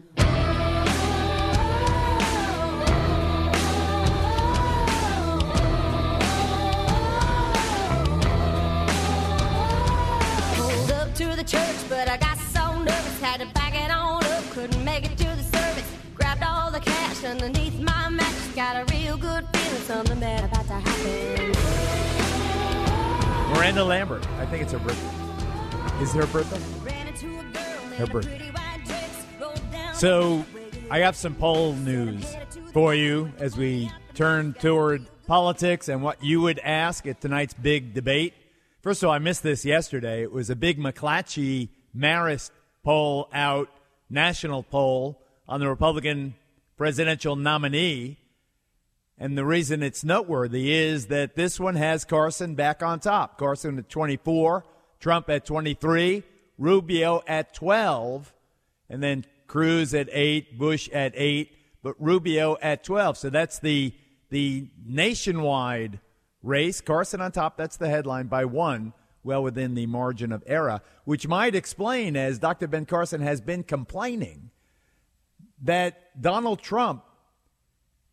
[SPEAKER 15] Pulled up to the church, but I got so nervous, had to back it on up, couldn't make it to the service. Grabbed all the cash underneath my mattress, got a real good feeling, something bad about to happen.
[SPEAKER 3] Miranda Lambert. I think it's her birthday. Is it her birthday? Her birthday. So I have some poll news for you as we turn toward politics and what you would ask at tonight's big debate. First of all, I missed this yesterday. It was a big McClatchy-Marist poll out, national poll on the Republican presidential nominee. And the reason it's noteworthy is that this one has Carson back on top. Carson at twenty-four, Trump at twenty-three, Rubio at twelve, and then Cruz at eight, Bush at eight, but Rubio at twelve. So that's the the nationwide race. Carson on top, that's the headline, by one, well within the margin of error, which might explain, as Doctor Ben Carson has been complaining, that Donald Trump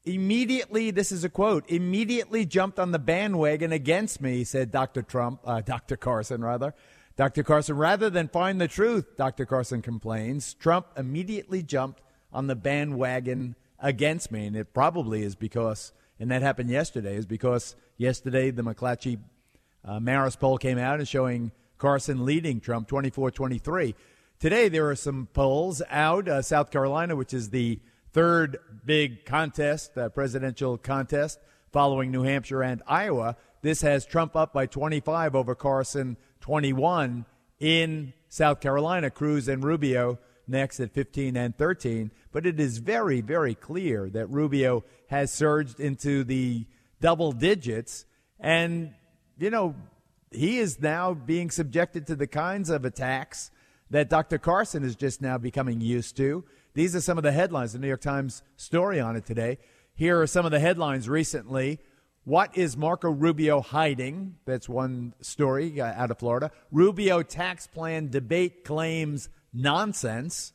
[SPEAKER 3] immediately, this is a quote, immediately jumped on the bandwagon against me, said Doctor Trump, uh, Doctor Carson, rather. Doctor Carson, rather than find the truth, Doctor Carson complains, Trump immediately jumped on the bandwagon against me. And it probably is because, and that happened yesterday, is because yesterday the McClatchy uh, Maris poll came out and showing Carson leading Trump twenty-four twenty-three. Today there are some polls out. Uh, South Carolina, which is the third big contest, uh, presidential contest, following New Hampshire and Iowa. This has Trump up by twenty-five over Carson, twenty-one in South Carolina. Cruz and Rubio next at fifteen and thirteen. But it is very, very clear that Rubio has surged into the double digits. And, you know, he is now being subjected to the kinds of attacks that Doctor Carson is just now becoming used to. These are some of the headlines. The New York Times story on it today. Here are some of the headlines recently. What is Marco Rubio hiding? That's one story uh, out of Florida. Rubio tax plan debate claims nonsense.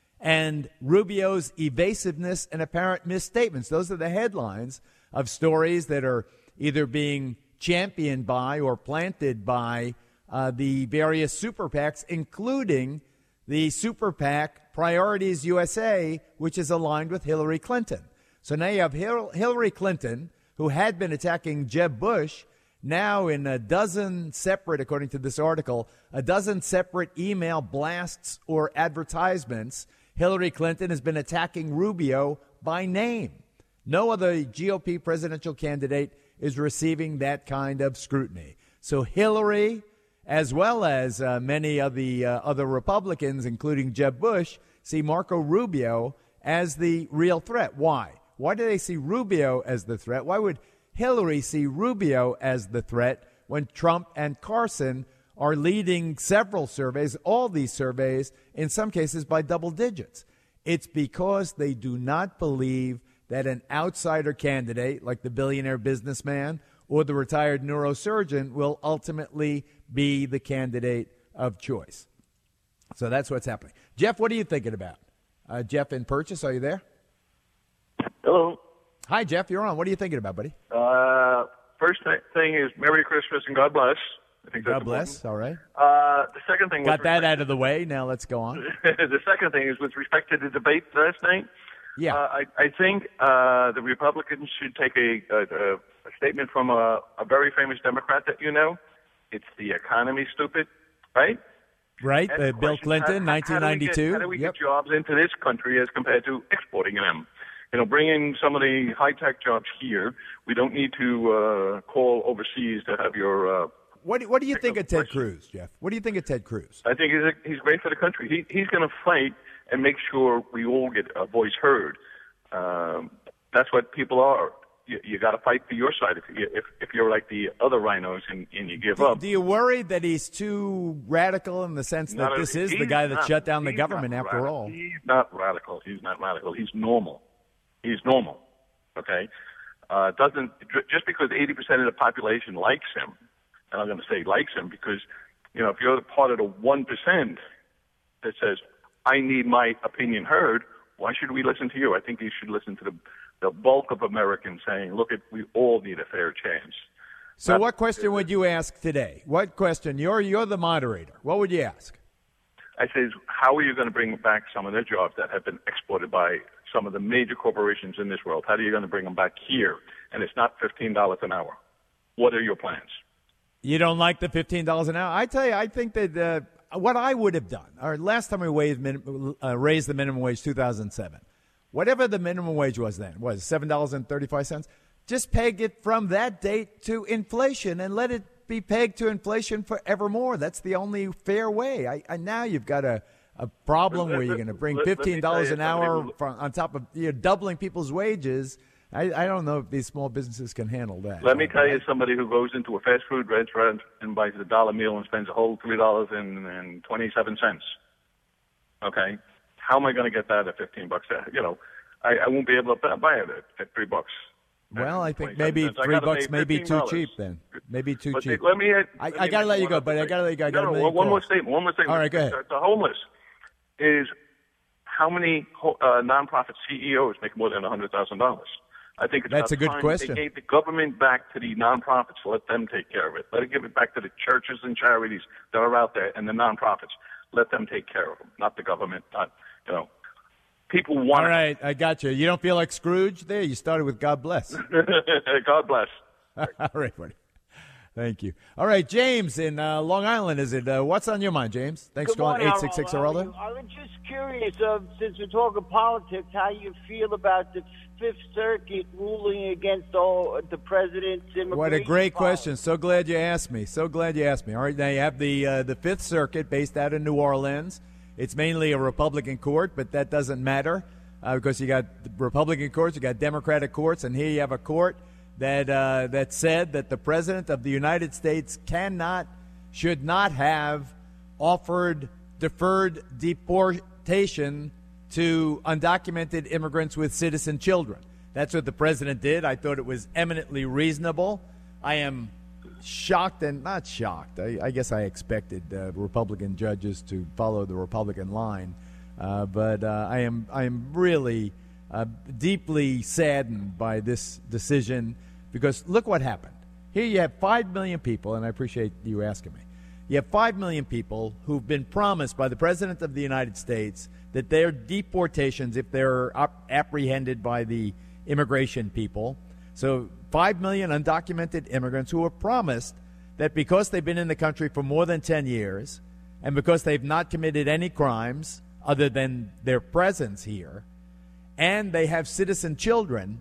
[SPEAKER 3] And Rubio's evasiveness and apparent misstatements. Those are the headlines of stories that are either being championed by or planted by uh, the various super PACs, including the super PAC Priorities U S A, which is aligned with Hillary Clinton. So now you have Hil- Hillary Clinton, who had been attacking Jeb Bush, now in a dozen separate, according to this article, a dozen separate email blasts or advertisements. Hillary Clinton has been attacking Rubio by name. No other G O P presidential candidate is receiving that kind of scrutiny. So Hillary, as well as uh, many of the uh, other Republicans, including Jeb Bush, see Marco Rubio as the real threat. Why? Why do they see Rubio as the threat? Why would Hillary see Rubio as the threat when Trump and Carson are leading several surveys, all these surveys, in some cases by double digits? It's because they do not believe that an outsider candidate like the billionaire businessman or the retired neurosurgeon will ultimately be the candidate of choice. So that's what's happening. Jeff, what are you thinking about? Uh, Jeff in Purchase, are you there?
[SPEAKER 16] Hello.
[SPEAKER 3] Hi, Jeff. You're on. What are you thinking about, buddy?
[SPEAKER 16] Uh, first th- thing is Merry Christmas and God bless. I think that's
[SPEAKER 3] God bless.
[SPEAKER 16] important.
[SPEAKER 3] All right.
[SPEAKER 16] Uh, the second thing.
[SPEAKER 3] Got
[SPEAKER 16] with
[SPEAKER 3] that
[SPEAKER 16] respect-
[SPEAKER 3] out of the way. Now let's go on.
[SPEAKER 16] the second thing is with respect to the debate last night.
[SPEAKER 3] Yeah.
[SPEAKER 16] Uh, I, I think uh, the Republicans should take a, a, a statement from a, a very famous Democrat that you know. It's the economy, stupid, right?
[SPEAKER 3] Right.
[SPEAKER 16] And
[SPEAKER 3] Uh,
[SPEAKER 16] the
[SPEAKER 3] Bill
[SPEAKER 16] question,
[SPEAKER 3] Clinton,
[SPEAKER 16] how-
[SPEAKER 3] nineteen
[SPEAKER 16] how do we
[SPEAKER 3] ninety-two.
[SPEAKER 16] get- How do we
[SPEAKER 3] Yep.
[SPEAKER 16] get jobs into this country as compared to exporting them? You know, bringing some of the high-tech jobs here. We don't need to uh, call overseas to have your. Uh,
[SPEAKER 3] What do, what do you think of Ted Cruz, Jeff? What do you think of Ted Cruz?
[SPEAKER 16] I think he's a, he's great for the country. He he's going to fight and make sure we all get a voice heard. Um, that's what people are. You, you got to fight for your side. If you if if you're like the other rhinos and, and you give
[SPEAKER 3] Do,
[SPEAKER 16] up.
[SPEAKER 3] do you worry that he's too radical in the sense that
[SPEAKER 16] Not a-
[SPEAKER 3] this is the
[SPEAKER 16] he's
[SPEAKER 3] guy that
[SPEAKER 16] not-
[SPEAKER 3] shut down the
[SPEAKER 16] he's
[SPEAKER 3] government
[SPEAKER 16] not
[SPEAKER 3] after
[SPEAKER 16] radical.
[SPEAKER 3] all?
[SPEAKER 16] He's not radical. He's not radical. He's normal. He's normal. Okay. Uh, doesn't just because eighty percent of the population likes him, and I'm going to say likes him because you know if you're part of the one percent that says I need my opinion heard, why should we listen to you? I think you should listen to the the bulk of Americans saying, look, it, we all need a fair chance.
[SPEAKER 3] So what question would you ask today? What question? You're you're the moderator. What would you ask?
[SPEAKER 16] I say, how are you going to bring back some of the jobs that have been exported by some of the major corporations in this world? How are you going to bring them back here? And it's not fifteen dollars an hour. What are your plans?
[SPEAKER 3] You don't like the fifteen dollars an hour? I tell you, I think that uh, what I would have done, or last time we waived min- uh, raised the minimum wage, two thousand seven, whatever the minimum wage was then, was seven dollars and thirty-five cents, just peg it from that date to inflation and let it be pegged to inflation forevermore. That's the only fair way. I, I now you've got a, a problem where you're going to bring
[SPEAKER 16] Let- let me
[SPEAKER 3] fifteen dollars
[SPEAKER 16] tell
[SPEAKER 3] an
[SPEAKER 16] you, somebody
[SPEAKER 3] hour
[SPEAKER 16] who-
[SPEAKER 3] from, on top of you're doubling people's wages. I, I don't know if these small businesses can handle that.
[SPEAKER 16] Let me tell you, somebody who goes into a fast food restaurant and buys a dollar meal and spends a whole three dollars and twenty-seven cents. Okay, how am I going to get that at fifteen bucks? You know, I, I won't be able to buy it at, at three bucks.
[SPEAKER 3] Well, I think maybe
[SPEAKER 16] cents. I
[SPEAKER 3] three
[SPEAKER 16] gotta
[SPEAKER 3] bucks
[SPEAKER 16] pay
[SPEAKER 3] may be too
[SPEAKER 16] fifteen dollars.
[SPEAKER 3] cheap then. Maybe too
[SPEAKER 16] But
[SPEAKER 3] cheap.
[SPEAKER 16] they- let me. Let
[SPEAKER 3] I,
[SPEAKER 16] me
[SPEAKER 3] I got to
[SPEAKER 16] make
[SPEAKER 3] let you
[SPEAKER 16] one
[SPEAKER 3] go,
[SPEAKER 16] other
[SPEAKER 3] but I
[SPEAKER 16] thing.
[SPEAKER 3] got to let you go. I got
[SPEAKER 16] No,
[SPEAKER 3] a
[SPEAKER 16] no,
[SPEAKER 3] million
[SPEAKER 16] one more
[SPEAKER 3] calls.
[SPEAKER 16] statement. One more statement.
[SPEAKER 3] All right, go ahead.
[SPEAKER 16] The, the homeless is how many ho- uh, nonprofit C E Os make more than a hundred thousand dollars? I think it's
[SPEAKER 3] That's
[SPEAKER 16] about
[SPEAKER 3] a good
[SPEAKER 16] time
[SPEAKER 3] question.
[SPEAKER 16] They gave the government back to the nonprofits to let them take care of it. Let it give it back to the churches and charities that are out there and the nonprofits. Let them take care of them, not the government. Not, you know, people want.
[SPEAKER 3] All right, I got you. You don't feel like Scrooge there? You started with God bless.
[SPEAKER 16] God bless.
[SPEAKER 3] All right, buddy. Thank you. All right, James in uh, Long Island, is it? Uh, what's on your mind, James? Thanks
[SPEAKER 17] Good
[SPEAKER 3] for calling
[SPEAKER 17] morning,
[SPEAKER 3] eight six six
[SPEAKER 17] Arnaldo.
[SPEAKER 3] Geraldo.
[SPEAKER 17] I was just curious, uh, since we're talking politics, how you feel about the Fifth Circuit ruling against all the president's immigration
[SPEAKER 3] What a great
[SPEAKER 17] policy.
[SPEAKER 3] question. So glad you asked me. So glad you asked me. All right, now you have the uh, the Fifth Circuit based out of New Orleans. It's mainly a Republican court, but that doesn't matter uh, because you got Republican courts, you got Democratic courts, and here you have a court that uh, that said that the President of the United States cannot, should not have offered deferred deportation to undocumented immigrants with citizen children. That's what the President did. I thought it was eminently reasonable. I am shocked and not shocked. I, I guess I expected uh, Republican judges to follow the Republican line, uh, but uh, I am I am really uh, deeply saddened by this decision because look what happened. Here you have five million people, and I appreciate you asking me. You have five million people who've been promised by the President of the United States that their deportations, if they're up, apprehended by the immigration people, so five million undocumented immigrants who were promised that because they've been in the country for more than ten years and because they've not committed any crimes other than their presence here, and they have citizen children,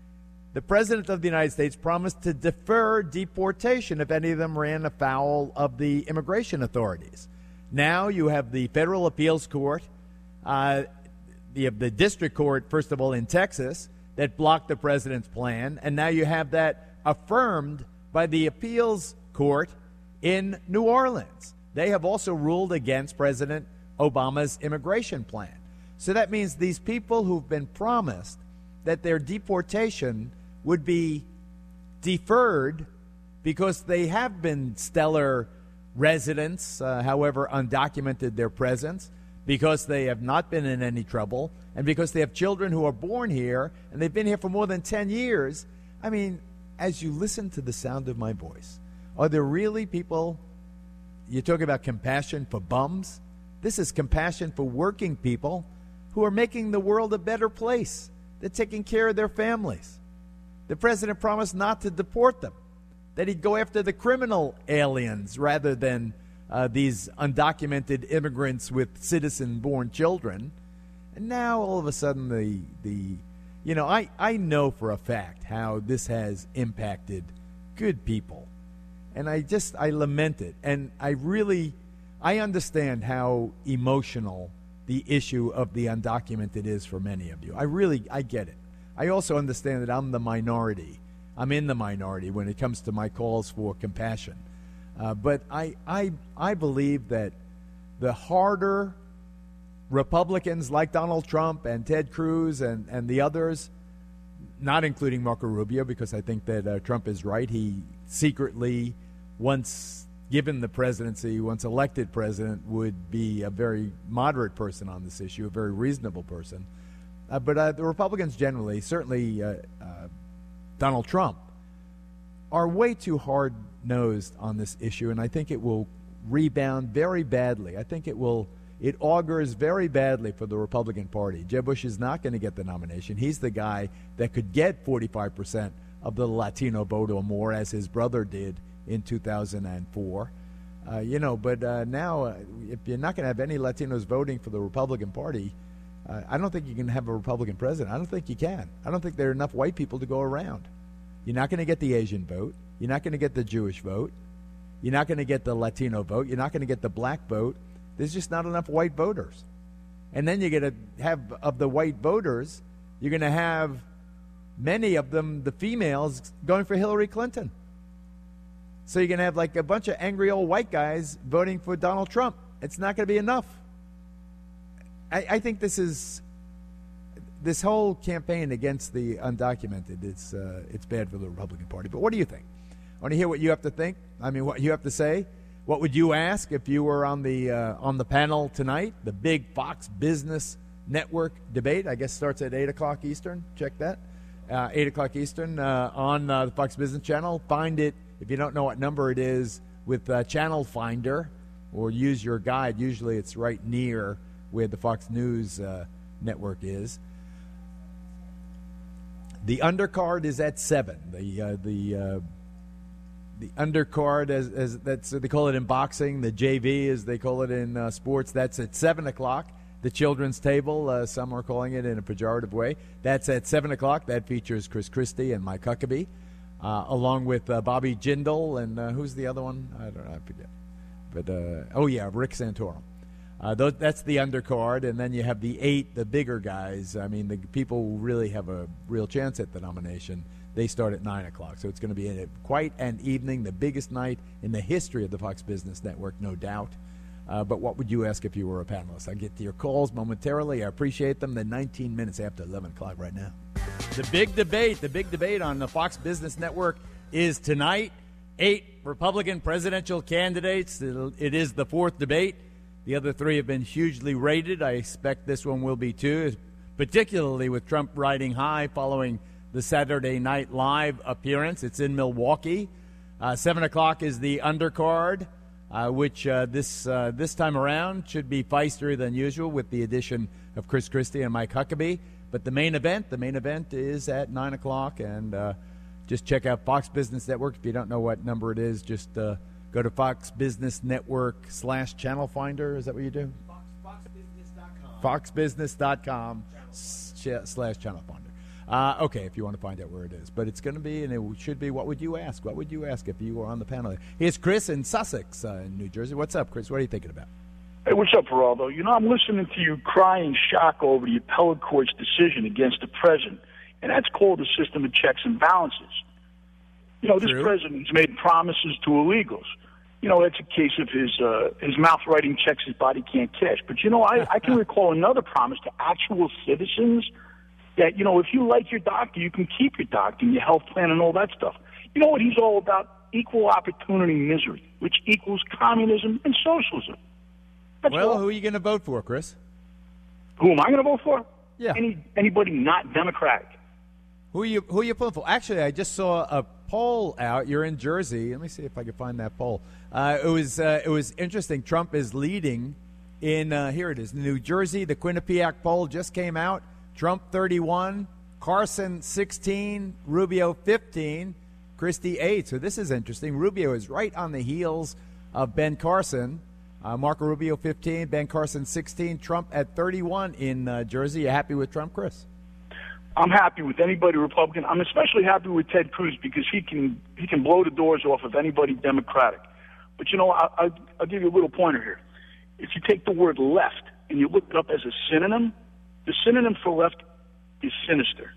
[SPEAKER 3] the President of the United States promised to defer deportation if any of them ran afoul of the immigration authorities. Now you have the Federal Appeals Court, uh, the, the District Court, first of all, in Texas, that blocked the President's plan, and now you have that affirmed by the Appeals Court in New Orleans. They have also ruled against President Obama's immigration plan. So that means these people who've been promised that their deportation would be deferred because they have been stellar residents, uh, however undocumented their presence, because they have not been in any trouble, and because they have children who are born here, and they've been here for more than ten years. I mean, as you listen to the sound of my voice, are there really people, you talk about compassion for bums? This is compassion for working people who are making the world a better place. They're taking care of their families. The President promised not to deport them, that he'd go after the criminal aliens rather than uh, these undocumented immigrants with citizen-born children. And now, all of a sudden, the, the you know, I, I know for a fact how this has impacted good people. And I just, I lament it. And I really, I understand how emotional the issue of the undocumented is for many of you. I really, I get it. I also understand that I'm the minority. I'm in the minority when it comes to my calls for compassion. Uh, but I, I, I believe that the harder Republicans like Donald Trump and Ted Cruz and, and the others, not including Marco Rubio, because I think that uh, Trump is right. He secretly, once given the presidency, once elected president, would be a very moderate person on this issue, a very reasonable person. Uh, but uh, the Republicans generally, certainly uh, uh, Donald Trump, are way too hard-nosed on this issue, and I think it will rebound very badly. I think it will. It augurs very badly for the Republican Party. Jeb Bush is not going to get the nomination. He's the guy that could get forty-five percent of the Latino vote or more, as his brother did in two thousand four. Uh, you know, but uh, now, uh, if you're not going to have any Latinos voting for the Republican Party, uh, I don't think you can have a Republican president. I don't think you can. I don't think there are enough white people to go around. You're not going to get the Asian vote. You're not going to get the Jewish vote. You're not going to get the Latino vote. You're not going to get the black vote. There's just not enough white voters. And then you're going to have, of the white voters, you're going to have many of them, the females, going for Hillary Clinton. So you're going to have like a bunch of angry old white guys voting for Donald Trump. It's not going to be enough. I, I think this is, this whole campaign against the undocumented, it's, uh, it's bad for the Republican Party. But what do you think? I want to hear what you have to think. I mean, what you have to say. What would you ask if you were on the uh, on the panel tonight? The big Fox Business Network debate, I guess, starts at eight o'clock Eastern. Check that. uh, eight o'clock Eastern, uh, on uh, the Fox Business Channel. Find it, if you don't know what number it is, with uh, Channel Finder, or use your guide. Usually it's right near where the Fox News uh, network is. The undercard is at seven. The uh, the uh, the undercard, as, as that's they call it in boxing. The J V, as they call it in uh, sports, that's at seven o'clock. The Children's Table, uh, some are calling it in a pejorative way, that's at seven o'clock. That features Chris Christie and Mike Huckabee, uh, along with uh, Bobby Jindal and uh, who's the other one? I don't know, I forget. But uh, oh yeah, Rick Santorum. Uh, those, that's the undercard, and then you have the eight, the bigger guys. I mean, the people who really have a real chance at the nomination, they start at nine o'clock. So it's going to be a, quite an evening, the biggest night in the history of the Fox Business Network, no doubt. Uh, but what would you ask if you were a panelist? I'll get to your calls momentarily. I appreciate them. They're nineteen minutes after eleven o'clock right now. The big debate, the big debate on the Fox Business Network is tonight. Eight Republican presidential candidates. It is the fourth debate. The other three have been hugely rated. I expect this one will be too, particularly with Trump riding high following the Saturday Night Live appearance. It's in Milwaukee. Uh, seven o'clock is the undercard, uh, which uh, this uh, this time around should be feistier than usual with the addition of Chris Christie and Mike Huckabee. But the main event, the main event is at nine o'clock, and uh, just check out Fox Business Network. If you don't know what number it is, just uh, go to Fox Business Network slash Channel Finder. Is that what you do? Fox, fox business dot com. fox business dot com slash Channel Finder. Uh, okay, if you want to find out where it is. But it's going to be, and it should be, what would you ask? What would you ask if you were on the panel? Here's Chris in Sussex, uh, in New Jersey. What's up, Chris? What are you thinking about?
[SPEAKER 18] Hey, what's up, Geraldo? You know, I'm listening to you cry in shock over the appellate court's decision against the president, and that's called a system of checks and balances. You know, this
[SPEAKER 3] True.
[SPEAKER 18] president's made promises to illegals. You know, it's a case of his uh, his mouth writing checks his body can't cash. But, you know, I, I can recall another promise to actual citizens that, you know, if you like your doctor, you can keep your doctor and your health plan and all that stuff. You know what he's all about? Equal opportunity misery, which equals communism and socialism. That's
[SPEAKER 3] well,
[SPEAKER 18] all.
[SPEAKER 3] who are you going to vote for, Chris?
[SPEAKER 18] Who am I going to vote for?
[SPEAKER 3] Yeah.
[SPEAKER 18] Any Anybody not Democratic.
[SPEAKER 3] Who are you Who are you pulling for? Actually, I just saw a poll out. You're in Jersey. Let me see if I can find that poll. Uh, it was uh, it was interesting. Trump is leading in uh, here it is, New Jersey. The Quinnipiac poll just came out. Trump thirty-one, Carson sixteen, Rubio fifteen, Christie eight. So this is interesting. Rubio is right on the heels of Ben Carson. Uh, Marco Rubio fifteen, Ben Carson sixteen, Trump at thirty-one in uh, Jersey. You happy with Trump, Chris?
[SPEAKER 18] I'm happy with anybody Republican. I'm especially happy with Ted Cruz because he can he can blow the doors off of anybody Democratic. But, you know, I, I, I'll give you a little pointer here. If you take the word left and you look it up as a synonym, the synonym for left is sinister.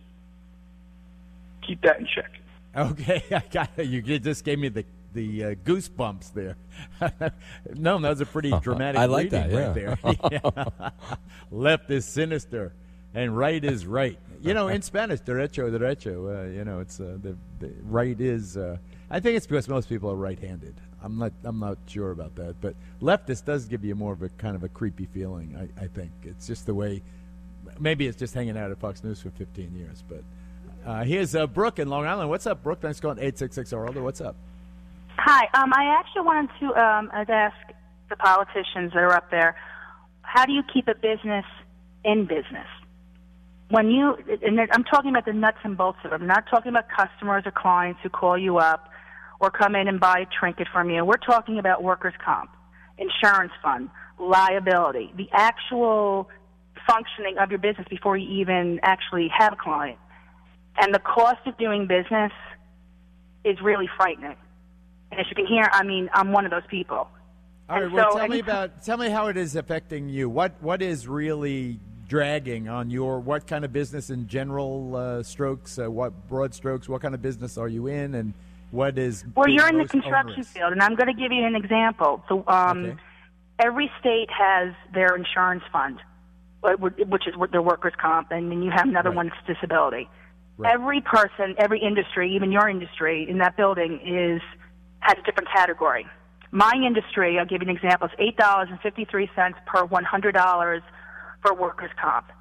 [SPEAKER 18] Keep that in check.
[SPEAKER 3] Okay, I got it. You just gave me the the uh, goosebumps there. No, that was a pretty dramatic
[SPEAKER 4] I like
[SPEAKER 3] reading
[SPEAKER 4] that,
[SPEAKER 3] right there. Yeah. Left is sinister, and right is right. You know, in Spanish, derecho, derecho. Uh, you know, it's uh, the, the right is. Uh, I think it's because most people are right-handed. I'm not. I'm not sure about that, but leftist does give you more of a kind of a creepy feeling. I, I think it's just the way. Maybe it's just hanging out at Fox News for fifteen years. But uh, here's uh, Brooke in Long Island. What's up, Brooke? Thanks for calling eight six six Orlando. What's up?
[SPEAKER 19] Hi. Um, I actually wanted to um, ask the politicians that are up there, how do you keep a business in business? When you, and I'm talking about the nuts and bolts of it. I'm not talking about customers or clients who call you up or come in and buy a trinket from you. We're talking about workers' comp, insurance fund, liability, the actual functioning of your business before you even actually have a client. And the cost of doing business is really frightening. And as you can hear, I mean, I'm one of those people.
[SPEAKER 3] All right,
[SPEAKER 19] And
[SPEAKER 3] well,
[SPEAKER 19] so
[SPEAKER 3] tell me
[SPEAKER 19] any-
[SPEAKER 3] about tell me how it is affecting you. What what is really dragging on your what kind of business in general uh, strokes? Uh, what broad strokes? What kind of business are you in, and what is
[SPEAKER 19] Well,
[SPEAKER 3] being
[SPEAKER 19] you're in the
[SPEAKER 3] most
[SPEAKER 19] construction
[SPEAKER 3] onerous?
[SPEAKER 19] field, and I'm going to give you an example. So, um,
[SPEAKER 3] Okay.
[SPEAKER 19] every state has their insurance fund, uh, which is their workers' comp, and then you have another one that's disability.
[SPEAKER 3] Right.
[SPEAKER 19] Every person, every industry, even your industry in that building is has a different category. My industry, I'll give you an example, is eight dollars and fifty-three cents per one hundred dollars for workers' comp.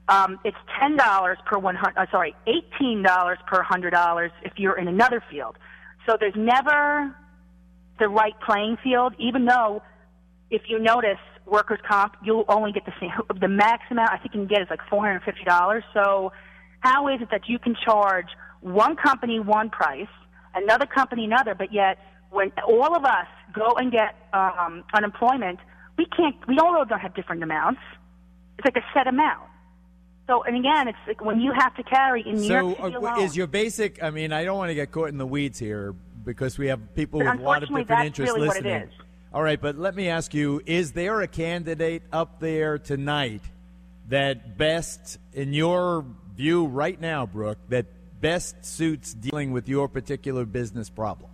[SPEAKER 19] Um, it's ten dollars per one hundred. Uh, sorry, eighteen dollars per hundred dollars if you're in another field. So there's never the right playing field. Even though, if you notice, workers' comp, you'll only get the same. The max amount I think you can get is like four hundred fifty dollars. So how is it that you can charge one company one price, another company another, but yet when all of us go and get um, unemployment, we can't. We all don't have different amounts. It's like a set amount. So, and again, it's like when you have to carry in New
[SPEAKER 3] So
[SPEAKER 19] York City
[SPEAKER 3] uh,
[SPEAKER 19] alone.
[SPEAKER 3] is your basic, I mean, I don't want to get caught in the weeds here because we have people
[SPEAKER 19] But
[SPEAKER 3] with a lot of
[SPEAKER 19] unfortunately,
[SPEAKER 3] different
[SPEAKER 19] that's
[SPEAKER 3] interests
[SPEAKER 19] really what it
[SPEAKER 3] listening.
[SPEAKER 19] is.
[SPEAKER 3] All right, but let me ask you, is there a candidate up there tonight that best, in your view right now, Brooke, that best suits dealing with your particular business problem?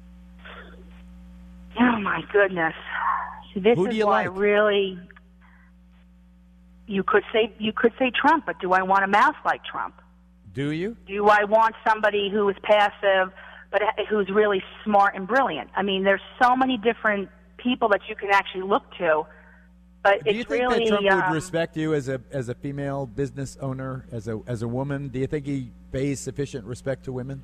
[SPEAKER 19] Oh, my goodness. See, this
[SPEAKER 3] Who do
[SPEAKER 19] is
[SPEAKER 3] you
[SPEAKER 19] why
[SPEAKER 3] like?
[SPEAKER 19] really you could say you could say Trump, but do I want a mouth like Trump?
[SPEAKER 3] Do you?
[SPEAKER 19] Do I want somebody who is passive but who's really smart and brilliant? I mean, there's so many different people that you can actually look to, but
[SPEAKER 3] Do
[SPEAKER 19] it's
[SPEAKER 3] you think
[SPEAKER 19] really
[SPEAKER 3] that Trump
[SPEAKER 19] um,
[SPEAKER 3] would respect you as a as a female business owner, as a as a woman? Do you think he pays sufficient respect to women?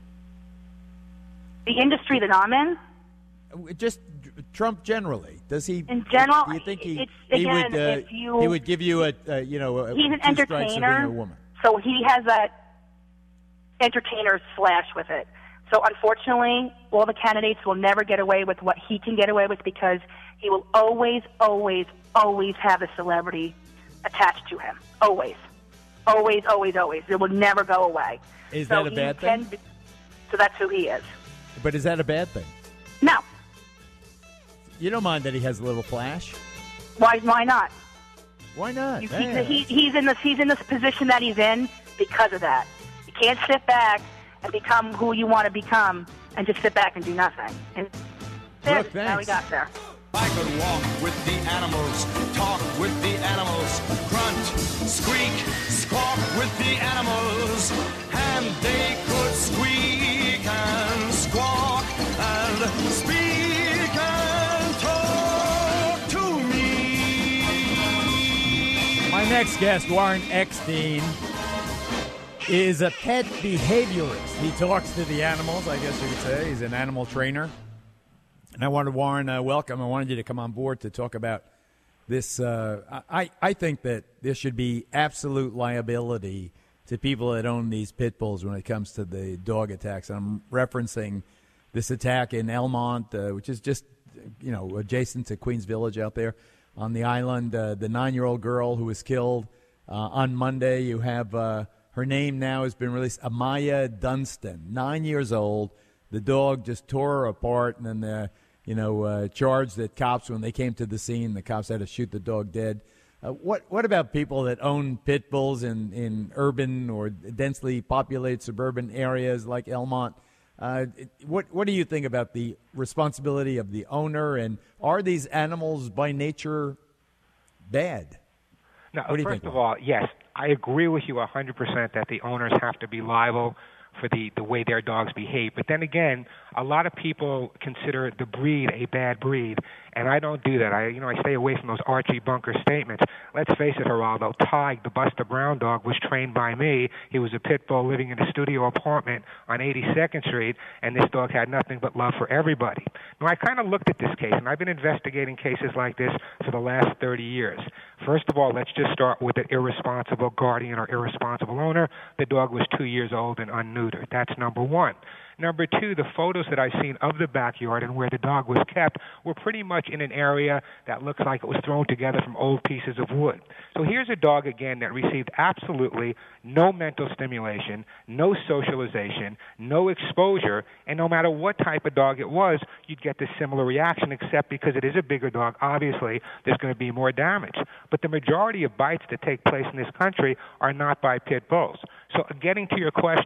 [SPEAKER 19] the industry that I'm in.
[SPEAKER 3] Just Trump generally. Does he?
[SPEAKER 19] In general,
[SPEAKER 3] do you think he?
[SPEAKER 19] it's,
[SPEAKER 3] he
[SPEAKER 19] again,
[SPEAKER 3] would. Uh,
[SPEAKER 19] if you,
[SPEAKER 3] he would give you a. Uh, you know. A,
[SPEAKER 19] he's an
[SPEAKER 3] two strikes for being
[SPEAKER 19] entertainer,
[SPEAKER 3] a woman.
[SPEAKER 19] so he has that entertainer's flash with it. So unfortunately, all the candidates will never get away with what he can get away with because he will always, always, always have a celebrity attached to him. Always. Always, always, always. It will never go away.
[SPEAKER 3] Is
[SPEAKER 19] so
[SPEAKER 3] that a
[SPEAKER 19] he
[SPEAKER 3] bad
[SPEAKER 19] can
[SPEAKER 3] thing?
[SPEAKER 19] Be, so that's who he is.
[SPEAKER 3] But is that a bad thing?
[SPEAKER 19] No.
[SPEAKER 3] You don't mind that he has a little flash?
[SPEAKER 19] Why? Why not?
[SPEAKER 3] Why not?
[SPEAKER 19] You,
[SPEAKER 3] Yeah.
[SPEAKER 19] he, he, he's in this. He's in this position that he's in because of that. You can't sit back and become who you want to become and just sit back and do nothing. And there's
[SPEAKER 3] Brooke,
[SPEAKER 19] how we
[SPEAKER 3] thanks.
[SPEAKER 19] got there.
[SPEAKER 10] I could walk with the animals, talk with the animals, grunt, squeak, squawk with the animals, and they could squeak and squawk and speak and talk to me.
[SPEAKER 3] My next guest, Warren Eckstein, is a pet behaviorist. He talks to the animals, I guess you could say. He's an animal trainer. And I wanted Warren, uh, welcome. I wanted you to come on board to talk about this. Uh, I, I think that there should be absolute liability to people that own these pit bulls when it comes to the dog attacks. And I'm referencing this attack in Elmont, uh, which is just, you know, adjacent to Queens Village out there on the island. Uh, the nine-year-old girl who was killed uh, on Monday. You have uh, her name now has been released, Amaya Dunstan, nine years old. The dog just tore her apart, and then the, you know, uh, charged that cops, when they came to the scene, the cops had to shoot the dog dead. Uh, what what about people that own pit bulls in, in urban or densely populated suburban areas like Elmont? Uh, what what do you think about the responsibility of the owner, and are these animals by nature bad?
[SPEAKER 20] No,
[SPEAKER 3] What do you
[SPEAKER 20] first
[SPEAKER 3] think,
[SPEAKER 20] of all, yes, I agree with you one hundred percent that the owners have to be liable for the, the way their dogs behave. But then again, a lot of people consider the breed a bad breed, and I don't do that. I, you know, I stay away from those Archie Bunker statements. Let's face it, Geraldo, Tig, the Buster Brown dog, was trained by me. He was a pit bull living in a studio apartment on eighty-second Street, and this dog had nothing but love for everybody. Now, I kind of looked at this case, and I've been investigating cases like this for the last thirty years. First of all, let's just start with an irresponsible guardian or irresponsible owner. The dog was two years old and unneutered. That's number one. Number two, the photos that I've seen of the backyard and where the dog was kept were pretty much in an area that looks like it was thrown together from old pieces of wood. So here's a dog, again, that received absolutely no mental stimulation, no socialization, no exposure, and no matter what type of dog it was, you'd get this similar reaction, except because it is a bigger dog, obviously, there's going to be more damage. But the majority of bites that take place in this country are not by pit bulls. So getting to your question,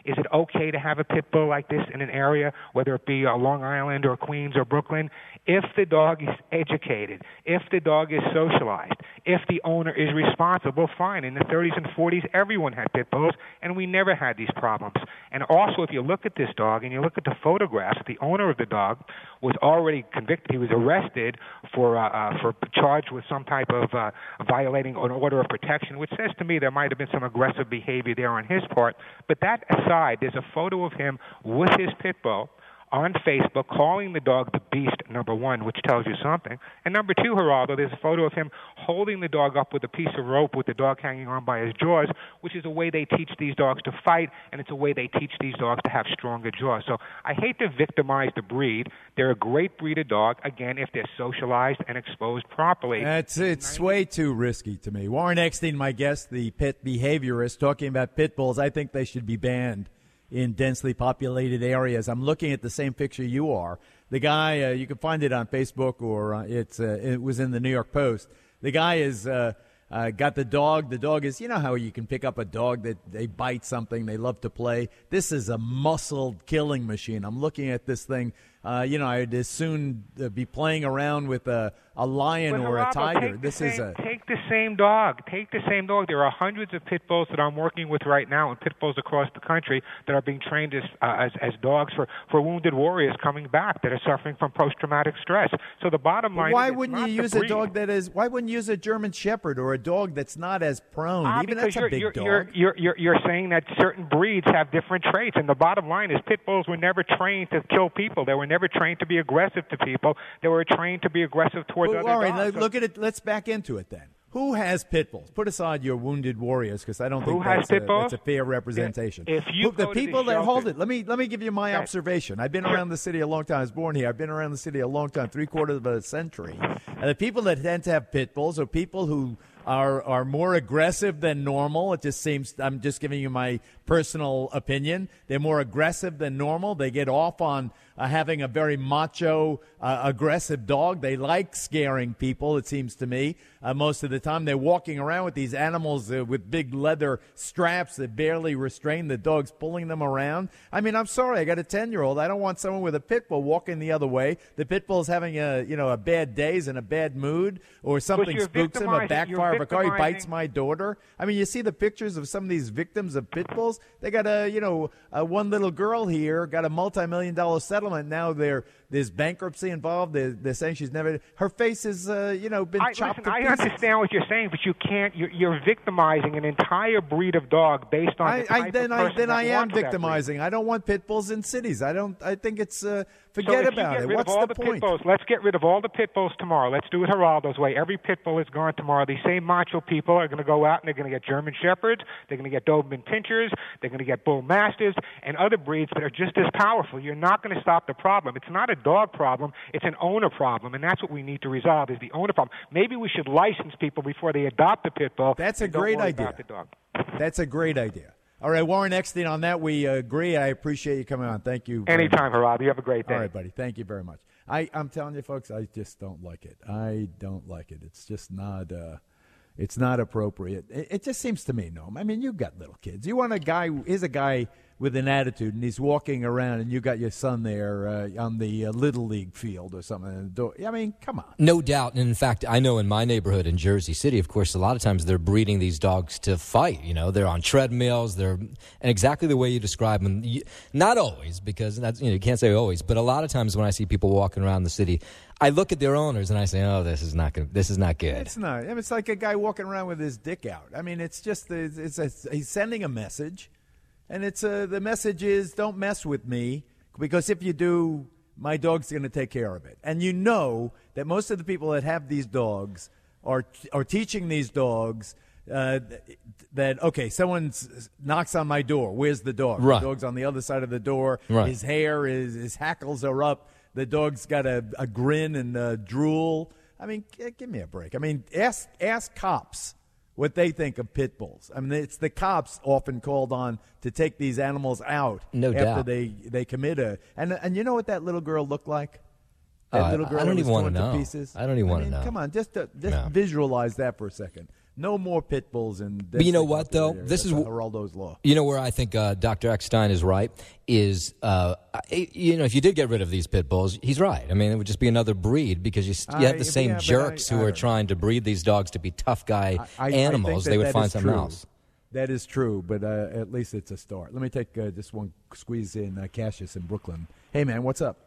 [SPEAKER 20] Is it okay to have a pit bull like this in an area, whether it be uh, Long Island or Queens or Brooklyn? If the dog is educated, if the dog is socialized, if the owner is responsible, fine. In the thirties and forties, everyone had pit bulls, and we never had these problems. And also, if you look at this dog and you look at the photographs, the owner of the dog was already convicted. He was arrested for uh, uh, for charged with some type of uh, violating an order of protection, which says to me there might have been some aggressive behavior there on his part. But that aside, there's a photo of him with his pit bull on Facebook calling the dog the beast, number one, which tells you something. And number two, Geraldo, there's a photo of him holding the dog up with a piece of rope with the dog hanging on by his jaws, which is a way they teach these dogs to fight, and it's a way they teach these dogs to have stronger jaws. So I hate to victimize the breed. They're a great breed of dog, again, if they're socialized and exposed properly.
[SPEAKER 3] It's, it's way too risky to me. Warren Eckstein, my guest, the pit behaviorist, talking about pit bulls. I think they should be banned in densely populated areas. I'm looking at the same picture you are. The guy, uh, you can find it on Facebook, or uh, it's uh, it was in the New York Post. The guy is uh, uh, got the dog. The dog is, you know how you can pick up a dog that they bite something, they love to play. This is a muscled killing machine. I'm looking at this thing. Uh, you know, I'd as soon uh, be playing around with a, a lion
[SPEAKER 20] But
[SPEAKER 3] or
[SPEAKER 20] Geraldo,
[SPEAKER 3] a tiger.
[SPEAKER 20] take
[SPEAKER 3] This
[SPEAKER 20] the
[SPEAKER 3] is
[SPEAKER 20] same,
[SPEAKER 3] a
[SPEAKER 20] take the same dog. Take the same dog. There are hundreds of pit bulls that I'm working with right now, and pit bulls across the country that are being trained as uh, as, as dogs for, for wounded warriors coming back that are suffering from post-traumatic stress. So the bottom line
[SPEAKER 3] why
[SPEAKER 20] is, it's
[SPEAKER 3] wouldn't
[SPEAKER 20] not
[SPEAKER 3] you
[SPEAKER 20] the
[SPEAKER 3] use a
[SPEAKER 20] breed.
[SPEAKER 3] dog that is? Why wouldn't you use a German Shepherd or a dog that's not as prone?
[SPEAKER 20] Ah,
[SPEAKER 3] Even
[SPEAKER 20] because
[SPEAKER 3] that's a
[SPEAKER 20] you're,
[SPEAKER 3] big
[SPEAKER 20] you're,
[SPEAKER 3] dog.
[SPEAKER 20] You're, you're, you're, you're saying that certain breeds have different traits, and the bottom line is pit bulls were never trained to kill people. They were never trained to be aggressive to people. They were trained to be aggressive towards
[SPEAKER 3] Well,
[SPEAKER 20] other
[SPEAKER 3] all right,
[SPEAKER 20] dogs.
[SPEAKER 3] let- look at it. Let's back into it then. Who has pit bulls? Put aside your wounded warriors, because I don't
[SPEAKER 20] Who
[SPEAKER 3] think
[SPEAKER 20] has
[SPEAKER 3] that's,
[SPEAKER 20] pit
[SPEAKER 3] a,
[SPEAKER 20] bulls?
[SPEAKER 3] that's a fair representation.
[SPEAKER 20] If you
[SPEAKER 3] Who- the
[SPEAKER 20] go to the
[SPEAKER 3] people that hold
[SPEAKER 20] shelter-
[SPEAKER 3] it. Let me let me give you my
[SPEAKER 20] Right.
[SPEAKER 3] observation. I've been around the city a long time. I was born here. I've been around the city a long time, three quarters of a century. And the people that tend to have pit bulls are people who are are more aggressive than normal. It just seems. I'm just giving you my personal opinion. They're more aggressive than normal. They get off on uh, having a very macho, uh, aggressive dog. They like scaring people, it seems to me. Uh, most of the time, they're walking around with these animals uh, with big leather straps that barely restrain the dogs, pulling them around. I mean, I'm sorry, I got a ten-year-old. I don't want someone with a pit bull walking the other way. The pit bull's having a, you know, a bad day, is in a bad mood, or something
[SPEAKER 20] you're
[SPEAKER 3] spooks him, a
[SPEAKER 20] victimizing-
[SPEAKER 3] backfire
[SPEAKER 20] you're
[SPEAKER 3] of a car. He bites
[SPEAKER 20] victimizing-
[SPEAKER 3] my daughter. I mean, you see the pictures of some of these victims of pit bulls. They got a, you know, uh, one little girl here got a multi-million dollar settlement. Now there, there's bankruptcy involved. They're, they're saying she's never. Her face is, uh, you know, been
[SPEAKER 20] I,
[SPEAKER 3] chopped
[SPEAKER 20] listen,
[SPEAKER 3] to
[SPEAKER 20] I
[SPEAKER 3] pieces.
[SPEAKER 20] understand what you're saying, but you can't. You're, you're victimizing an entire breed of dog based on
[SPEAKER 3] I,
[SPEAKER 20] the
[SPEAKER 3] I,
[SPEAKER 20] type
[SPEAKER 3] then
[SPEAKER 20] of
[SPEAKER 3] I
[SPEAKER 20] person
[SPEAKER 3] then
[SPEAKER 20] that
[SPEAKER 3] I am
[SPEAKER 20] wants that breed.
[SPEAKER 3] victimizing. I don't want pit bulls in cities. I don't. I think it's uh,
[SPEAKER 20] So
[SPEAKER 3] forget
[SPEAKER 20] if
[SPEAKER 3] about
[SPEAKER 20] you get
[SPEAKER 3] it.
[SPEAKER 20] rid
[SPEAKER 3] What's
[SPEAKER 20] of all
[SPEAKER 3] the,
[SPEAKER 20] the
[SPEAKER 3] point?
[SPEAKER 20] pit bulls, let's get rid of all the pit bulls tomorrow. Let's do it Geraldo's way. Every pit bull is gone tomorrow. These same macho people are going to go out and they're going to get German Shepherds, they're going to get Doberman Pinschers, they're going to get Bull Mastiffs, and other breeds that are just as powerful. You're not going to stop the problem. It's not a dog problem. It's an owner problem, and that's what we need to resolve is the owner problem. Maybe we should license people before they adopt a pit bull.
[SPEAKER 3] That's a
[SPEAKER 20] and don't
[SPEAKER 3] great
[SPEAKER 20] worry
[SPEAKER 3] idea.
[SPEAKER 20] about the dog.
[SPEAKER 3] That's a great idea. All right, Warren Eckstein, on that we uh, agree. I appreciate you coming on. Thank you. very
[SPEAKER 20] Anytime,
[SPEAKER 3] much.
[SPEAKER 20] Geraldo. You have a great day.
[SPEAKER 3] All right, buddy. Thank you very much. I, I'm telling you, folks, I just don't like it. I don't like it. It's just not. Uh, it's not appropriate. It, it just seems to me, Noam. I mean, you've got little kids. You want a guy. Here's a guy with an attitude, and he's walking around, and you got your son there uh, on the uh, little league field or something. And the door. I mean, come on.
[SPEAKER 4] No doubt. And in fact, I know in my neighborhood in Jersey City, of course, a lot of times they're breeding these dogs to fight. You know, they're on treadmills. They're and exactly the way you describe them. You, not always, because that's, you know, you can't say always, but a lot of times when I see people walking around the city, I look at their owners and I say, "Oh, this is not good. This is not good."
[SPEAKER 3] It's not. It's like a guy walking around with his dick out. I mean, it's just it's, it's a, he's sending a message, and it's a, the message is don't mess with me, because if you do, my dog's going to take care of it. And you know that most of the people that have these dogs are are teaching these dogs uh, that okay, someone knocks on my door. Where's the dog?
[SPEAKER 4] Right.
[SPEAKER 3] The dog's on the other side of the door.
[SPEAKER 4] Right.
[SPEAKER 3] His hair is his hackles are up. The dog's got a, a grin and a drool. I mean, g- give me a break. I mean, ask ask cops what they think of pit bulls. I mean, it's the cops often called on to take these animals out
[SPEAKER 4] No
[SPEAKER 3] after
[SPEAKER 4] doubt.
[SPEAKER 3] they, they commit a. And and you know what that little girl looked like?
[SPEAKER 4] Oh,
[SPEAKER 3] That
[SPEAKER 4] I-
[SPEAKER 3] little girl
[SPEAKER 4] I don't
[SPEAKER 3] that
[SPEAKER 4] even
[SPEAKER 3] was
[SPEAKER 4] wanna
[SPEAKER 3] torn to
[SPEAKER 4] know.
[SPEAKER 3] pieces?
[SPEAKER 4] I don't even wanna
[SPEAKER 3] mean,
[SPEAKER 4] know.
[SPEAKER 3] Come on, just uh, just
[SPEAKER 4] No.
[SPEAKER 3] visualize that for a second. No more pit bulls in this.
[SPEAKER 4] But you know what, though?
[SPEAKER 3] Area.
[SPEAKER 4] This
[SPEAKER 3] That's
[SPEAKER 4] is
[SPEAKER 3] Geraldo's law.
[SPEAKER 4] You know where I think uh, Doctor Eckstein is right is, uh, you know, if you did get rid of these pit bulls, he's right. I mean, it would just be another breed because you, you have the
[SPEAKER 3] I-
[SPEAKER 4] same
[SPEAKER 3] yeah, but
[SPEAKER 4] jerks
[SPEAKER 3] I-
[SPEAKER 4] who
[SPEAKER 3] I
[SPEAKER 4] are
[SPEAKER 3] don't
[SPEAKER 4] trying to breed these dogs to be tough guy
[SPEAKER 3] I- I
[SPEAKER 4] animals.
[SPEAKER 3] think that
[SPEAKER 4] They would
[SPEAKER 3] that
[SPEAKER 4] find
[SPEAKER 3] is
[SPEAKER 4] something
[SPEAKER 3] true.
[SPEAKER 4] else.
[SPEAKER 3] That is true, but uh, at least it's a start. Let me take uh, just one squeeze in uh, Cassius in Brooklyn. Hey, man, what's up?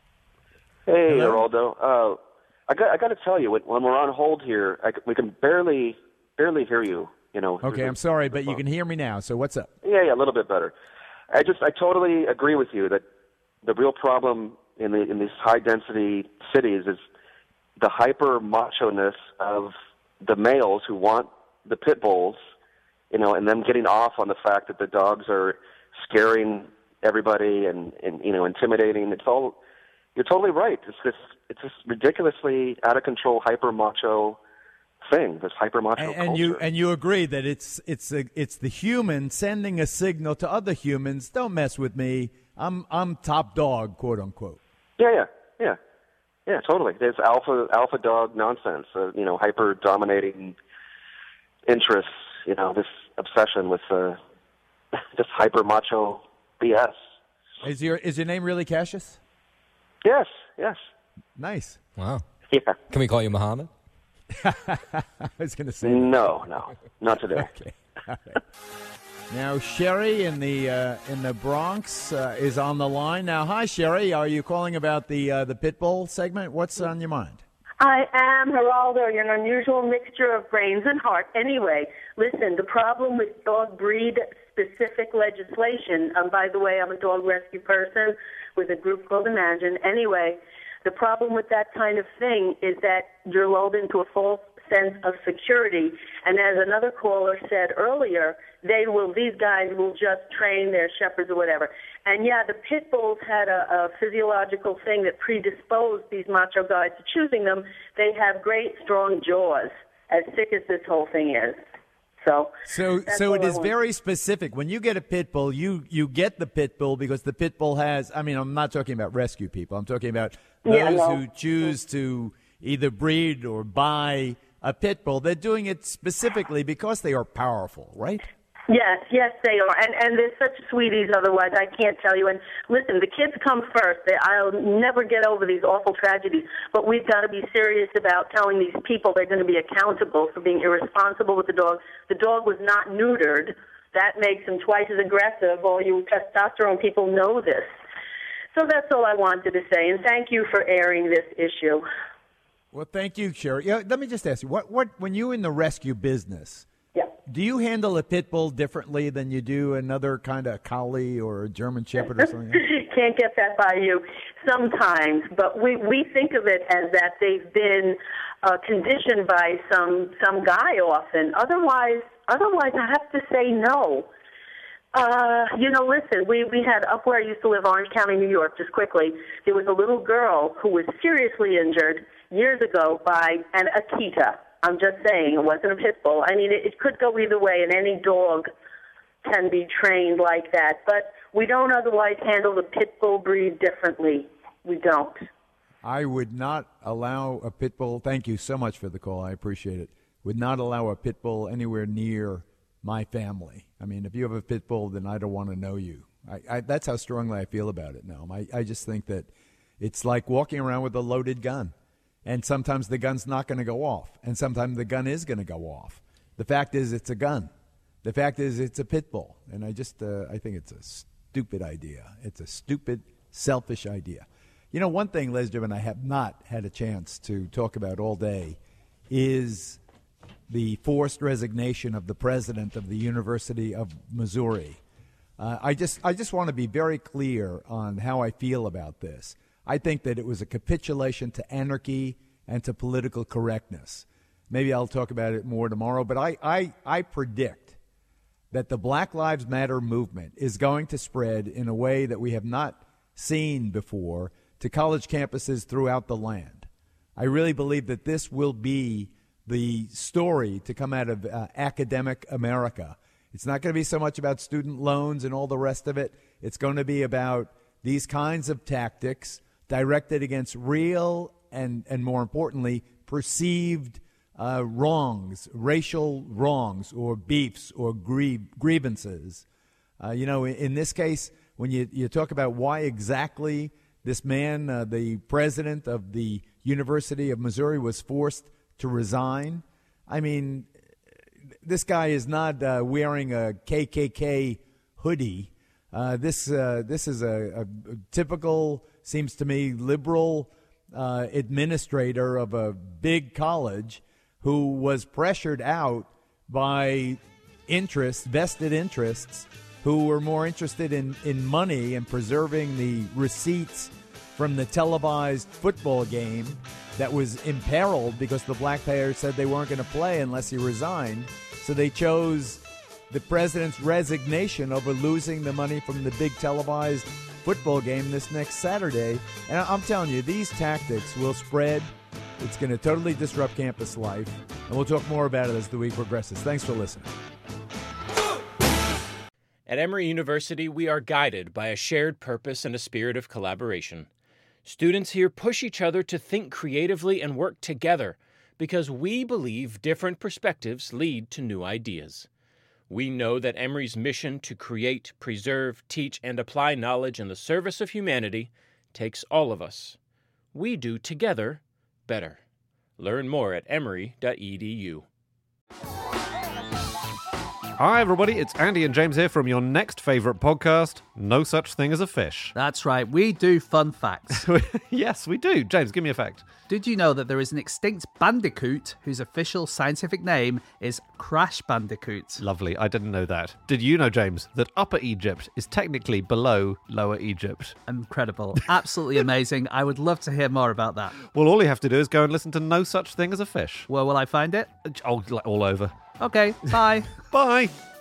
[SPEAKER 21] Hey,
[SPEAKER 3] Hello?
[SPEAKER 21] Geraldo. Uh, I got I got to tell you, when, when we're on hold here, I, c- we can barely barely hear you. You know.
[SPEAKER 3] Okay, I'm sorry, but you can hear me now. So what's up?
[SPEAKER 21] Yeah, yeah, a little bit better. I just I totally agree with you that the real problem in the in these high density cities is the hyper macho ness of the males who want the pit bulls, you know, and them getting off on the fact that the dogs are scaring everybody and, and you know intimidating. It's all you're totally right. It's this it's this ridiculously out of control hyper macho thing. This hyper macho
[SPEAKER 3] And,
[SPEAKER 21] culture.
[SPEAKER 3] and you and you agree that it's it's a, it's the human sending a signal to other humans. Don't mess with me. I'm I'm top dog, quote unquote.
[SPEAKER 21] Yeah, yeah, yeah, yeah, totally. There's alpha alpha dog nonsense. Uh, you know, hyper dominating interests. You know, this obsession with uh, this hyper macho B S.
[SPEAKER 3] Is your is your name really Cassius?
[SPEAKER 21] Yes, yes.
[SPEAKER 3] Nice.
[SPEAKER 4] Wow.
[SPEAKER 21] Yeah.
[SPEAKER 4] Can we call you Muhammad?
[SPEAKER 3] I was going to say
[SPEAKER 21] no, no, not today.
[SPEAKER 3] Okay. All right. Now Sherry in the uh, in the Bronx uh, is on the line. Now, hi Sherry, are you calling about the uh, the pit bull segment? What's on your mind?
[SPEAKER 22] I am, Geraldo. You're an unusual mixture of brains and heart. Anyway, listen, the problem with dog breed-specific legislation, um, by the way, I'm a dog rescue person with a group called Imagine. Anyway, the problem with that kind of thing is that you're lulled into a false sense of security. And as another caller said earlier, they will, these guys will just train their shepherds or whatever. And yeah, the pit bulls had a, a physiological thing that predisposed these macho guys to choosing them. They have great, strong jaws, as sick as this whole thing is. So,
[SPEAKER 3] So,
[SPEAKER 22] that's
[SPEAKER 3] so
[SPEAKER 22] all
[SPEAKER 3] it
[SPEAKER 22] I
[SPEAKER 3] is
[SPEAKER 22] want.
[SPEAKER 3] very specific. When you get a pit bull, you you get the pit bull because the pit bull has. I mean, I'm not talking about rescue people. I'm talking about those
[SPEAKER 22] Yeah, no.
[SPEAKER 3] who choose to either breed or buy a pit bull. They're doing it specifically because they are powerful, right?
[SPEAKER 22] Yes, yes, they are, and and they're such sweeties. Otherwise, I can't tell you. And listen, the kids come first. They, I'll never get over these awful tragedies. But we've got to be serious about telling these people they're going to be accountable for being irresponsible with the dog. The dog was not neutered. That makes him twice as aggressive. All you testosterone people know this. So that's all I wanted to say. And thank you for airing this issue.
[SPEAKER 3] Well, thank you, Sherry. Yeah, let me just ask you, what what when you're in the rescue business,
[SPEAKER 22] yeah.
[SPEAKER 3] do you handle a pit bull differently than you do another kind of collie or a German Shepherd or something?
[SPEAKER 22] Can't get that by you sometimes, but we, we think of it as that they've been uh, conditioned by some some guy often. Otherwise, otherwise, I have to say no. Uh, you know, listen, we, we had up where I used to live, Orange County, New York, just quickly, there was a little girl who was seriously injured years ago by an Akita. I'm just saying, it wasn't a pit bull. I mean, it, it could go either way, and any dog can be trained like that. But we don't otherwise handle the pit bull breed differently. We don't.
[SPEAKER 3] I would not allow a pit bull. Thank you so much for the call. I appreciate it. Would not allow a pit bull anywhere near my family. I mean, if you have a pit bull, then I don't want to know you. I, I, that's how strongly I feel about it now. I, I just think that it's like walking around with a loaded gun. And sometimes the gun's not going to go off. And sometimes the gun is going to go off. The fact is it's a gun. The fact is it's a pit bull. And I just, uh, I think it's a stupid idea. It's a stupid, selfish idea. You know, one thing, Leslie, and I have not had a chance to talk about all day is the forced resignation of the president of the University of Missouri. Uh, I just, I just want to be very clear on how I feel about this. I think that it was a capitulation to anarchy and to political correctness. Maybe I'll talk about it more tomorrow, but I, I, I predict that the Black Lives Matter movement is going to spread in a way that we have not seen before to college campuses throughout the land. I really believe that this will be the story to come out of uh, academic America. It's not going to be so much about student loans and all the rest of it. It's going to be about these kinds of tactics directed against real and, and more importantly, perceived uh, wrongs, racial wrongs or beefs or grie- grievances. Uh, you know, in, in this case, when you, you talk about why exactly this man, uh, the president of the University of Missouri, was forced to resign, I mean, this guy is not uh, wearing a K K K hoodie. Uh, this uh, this is a, a typical, seems to me, liberal uh, administrator of a big college who was pressured out by interests, vested interests, who were more interested in, in money and preserving the receipts from the televised football game that was imperiled because the black players said they weren't going to play unless he resigned. So they chose the president's resignation over losing the money from the big televised football game this next Saturday. And I'm telling you, these tactics will spread. It's going to totally disrupt campus life. And we'll talk more about it as the week progresses. Thanks for listening.
[SPEAKER 1] At Emory University, we are guided by a shared purpose and a spirit of collaboration. Students here push each other to think creatively and work together because we believe different perspectives lead to new ideas. We know that Emory's mission to create, preserve, teach, and apply knowledge in the service of humanity takes all of us. We do together better. Learn more at emory dot e d u.
[SPEAKER 2] Hi everybody, it's Andy and James here from your next favourite podcast, No Such Thing as a Fish.
[SPEAKER 23] That's right, we do fun facts.
[SPEAKER 2] Yes, we do. James, give me a fact.
[SPEAKER 23] Did you know that there is an extinct bandicoot whose official scientific name is Crash Bandicoot?
[SPEAKER 2] Lovely, I didn't know that. Did you know, James, that Upper Egypt is technically below Lower Egypt?
[SPEAKER 23] Incredible. Absolutely amazing. I would love to hear more about that.
[SPEAKER 2] Well, all you have to do is go and listen to No Such Thing as a Fish.
[SPEAKER 23] Where will I find it?
[SPEAKER 2] Oh, all over.
[SPEAKER 23] Okay, bye.
[SPEAKER 2] Bye.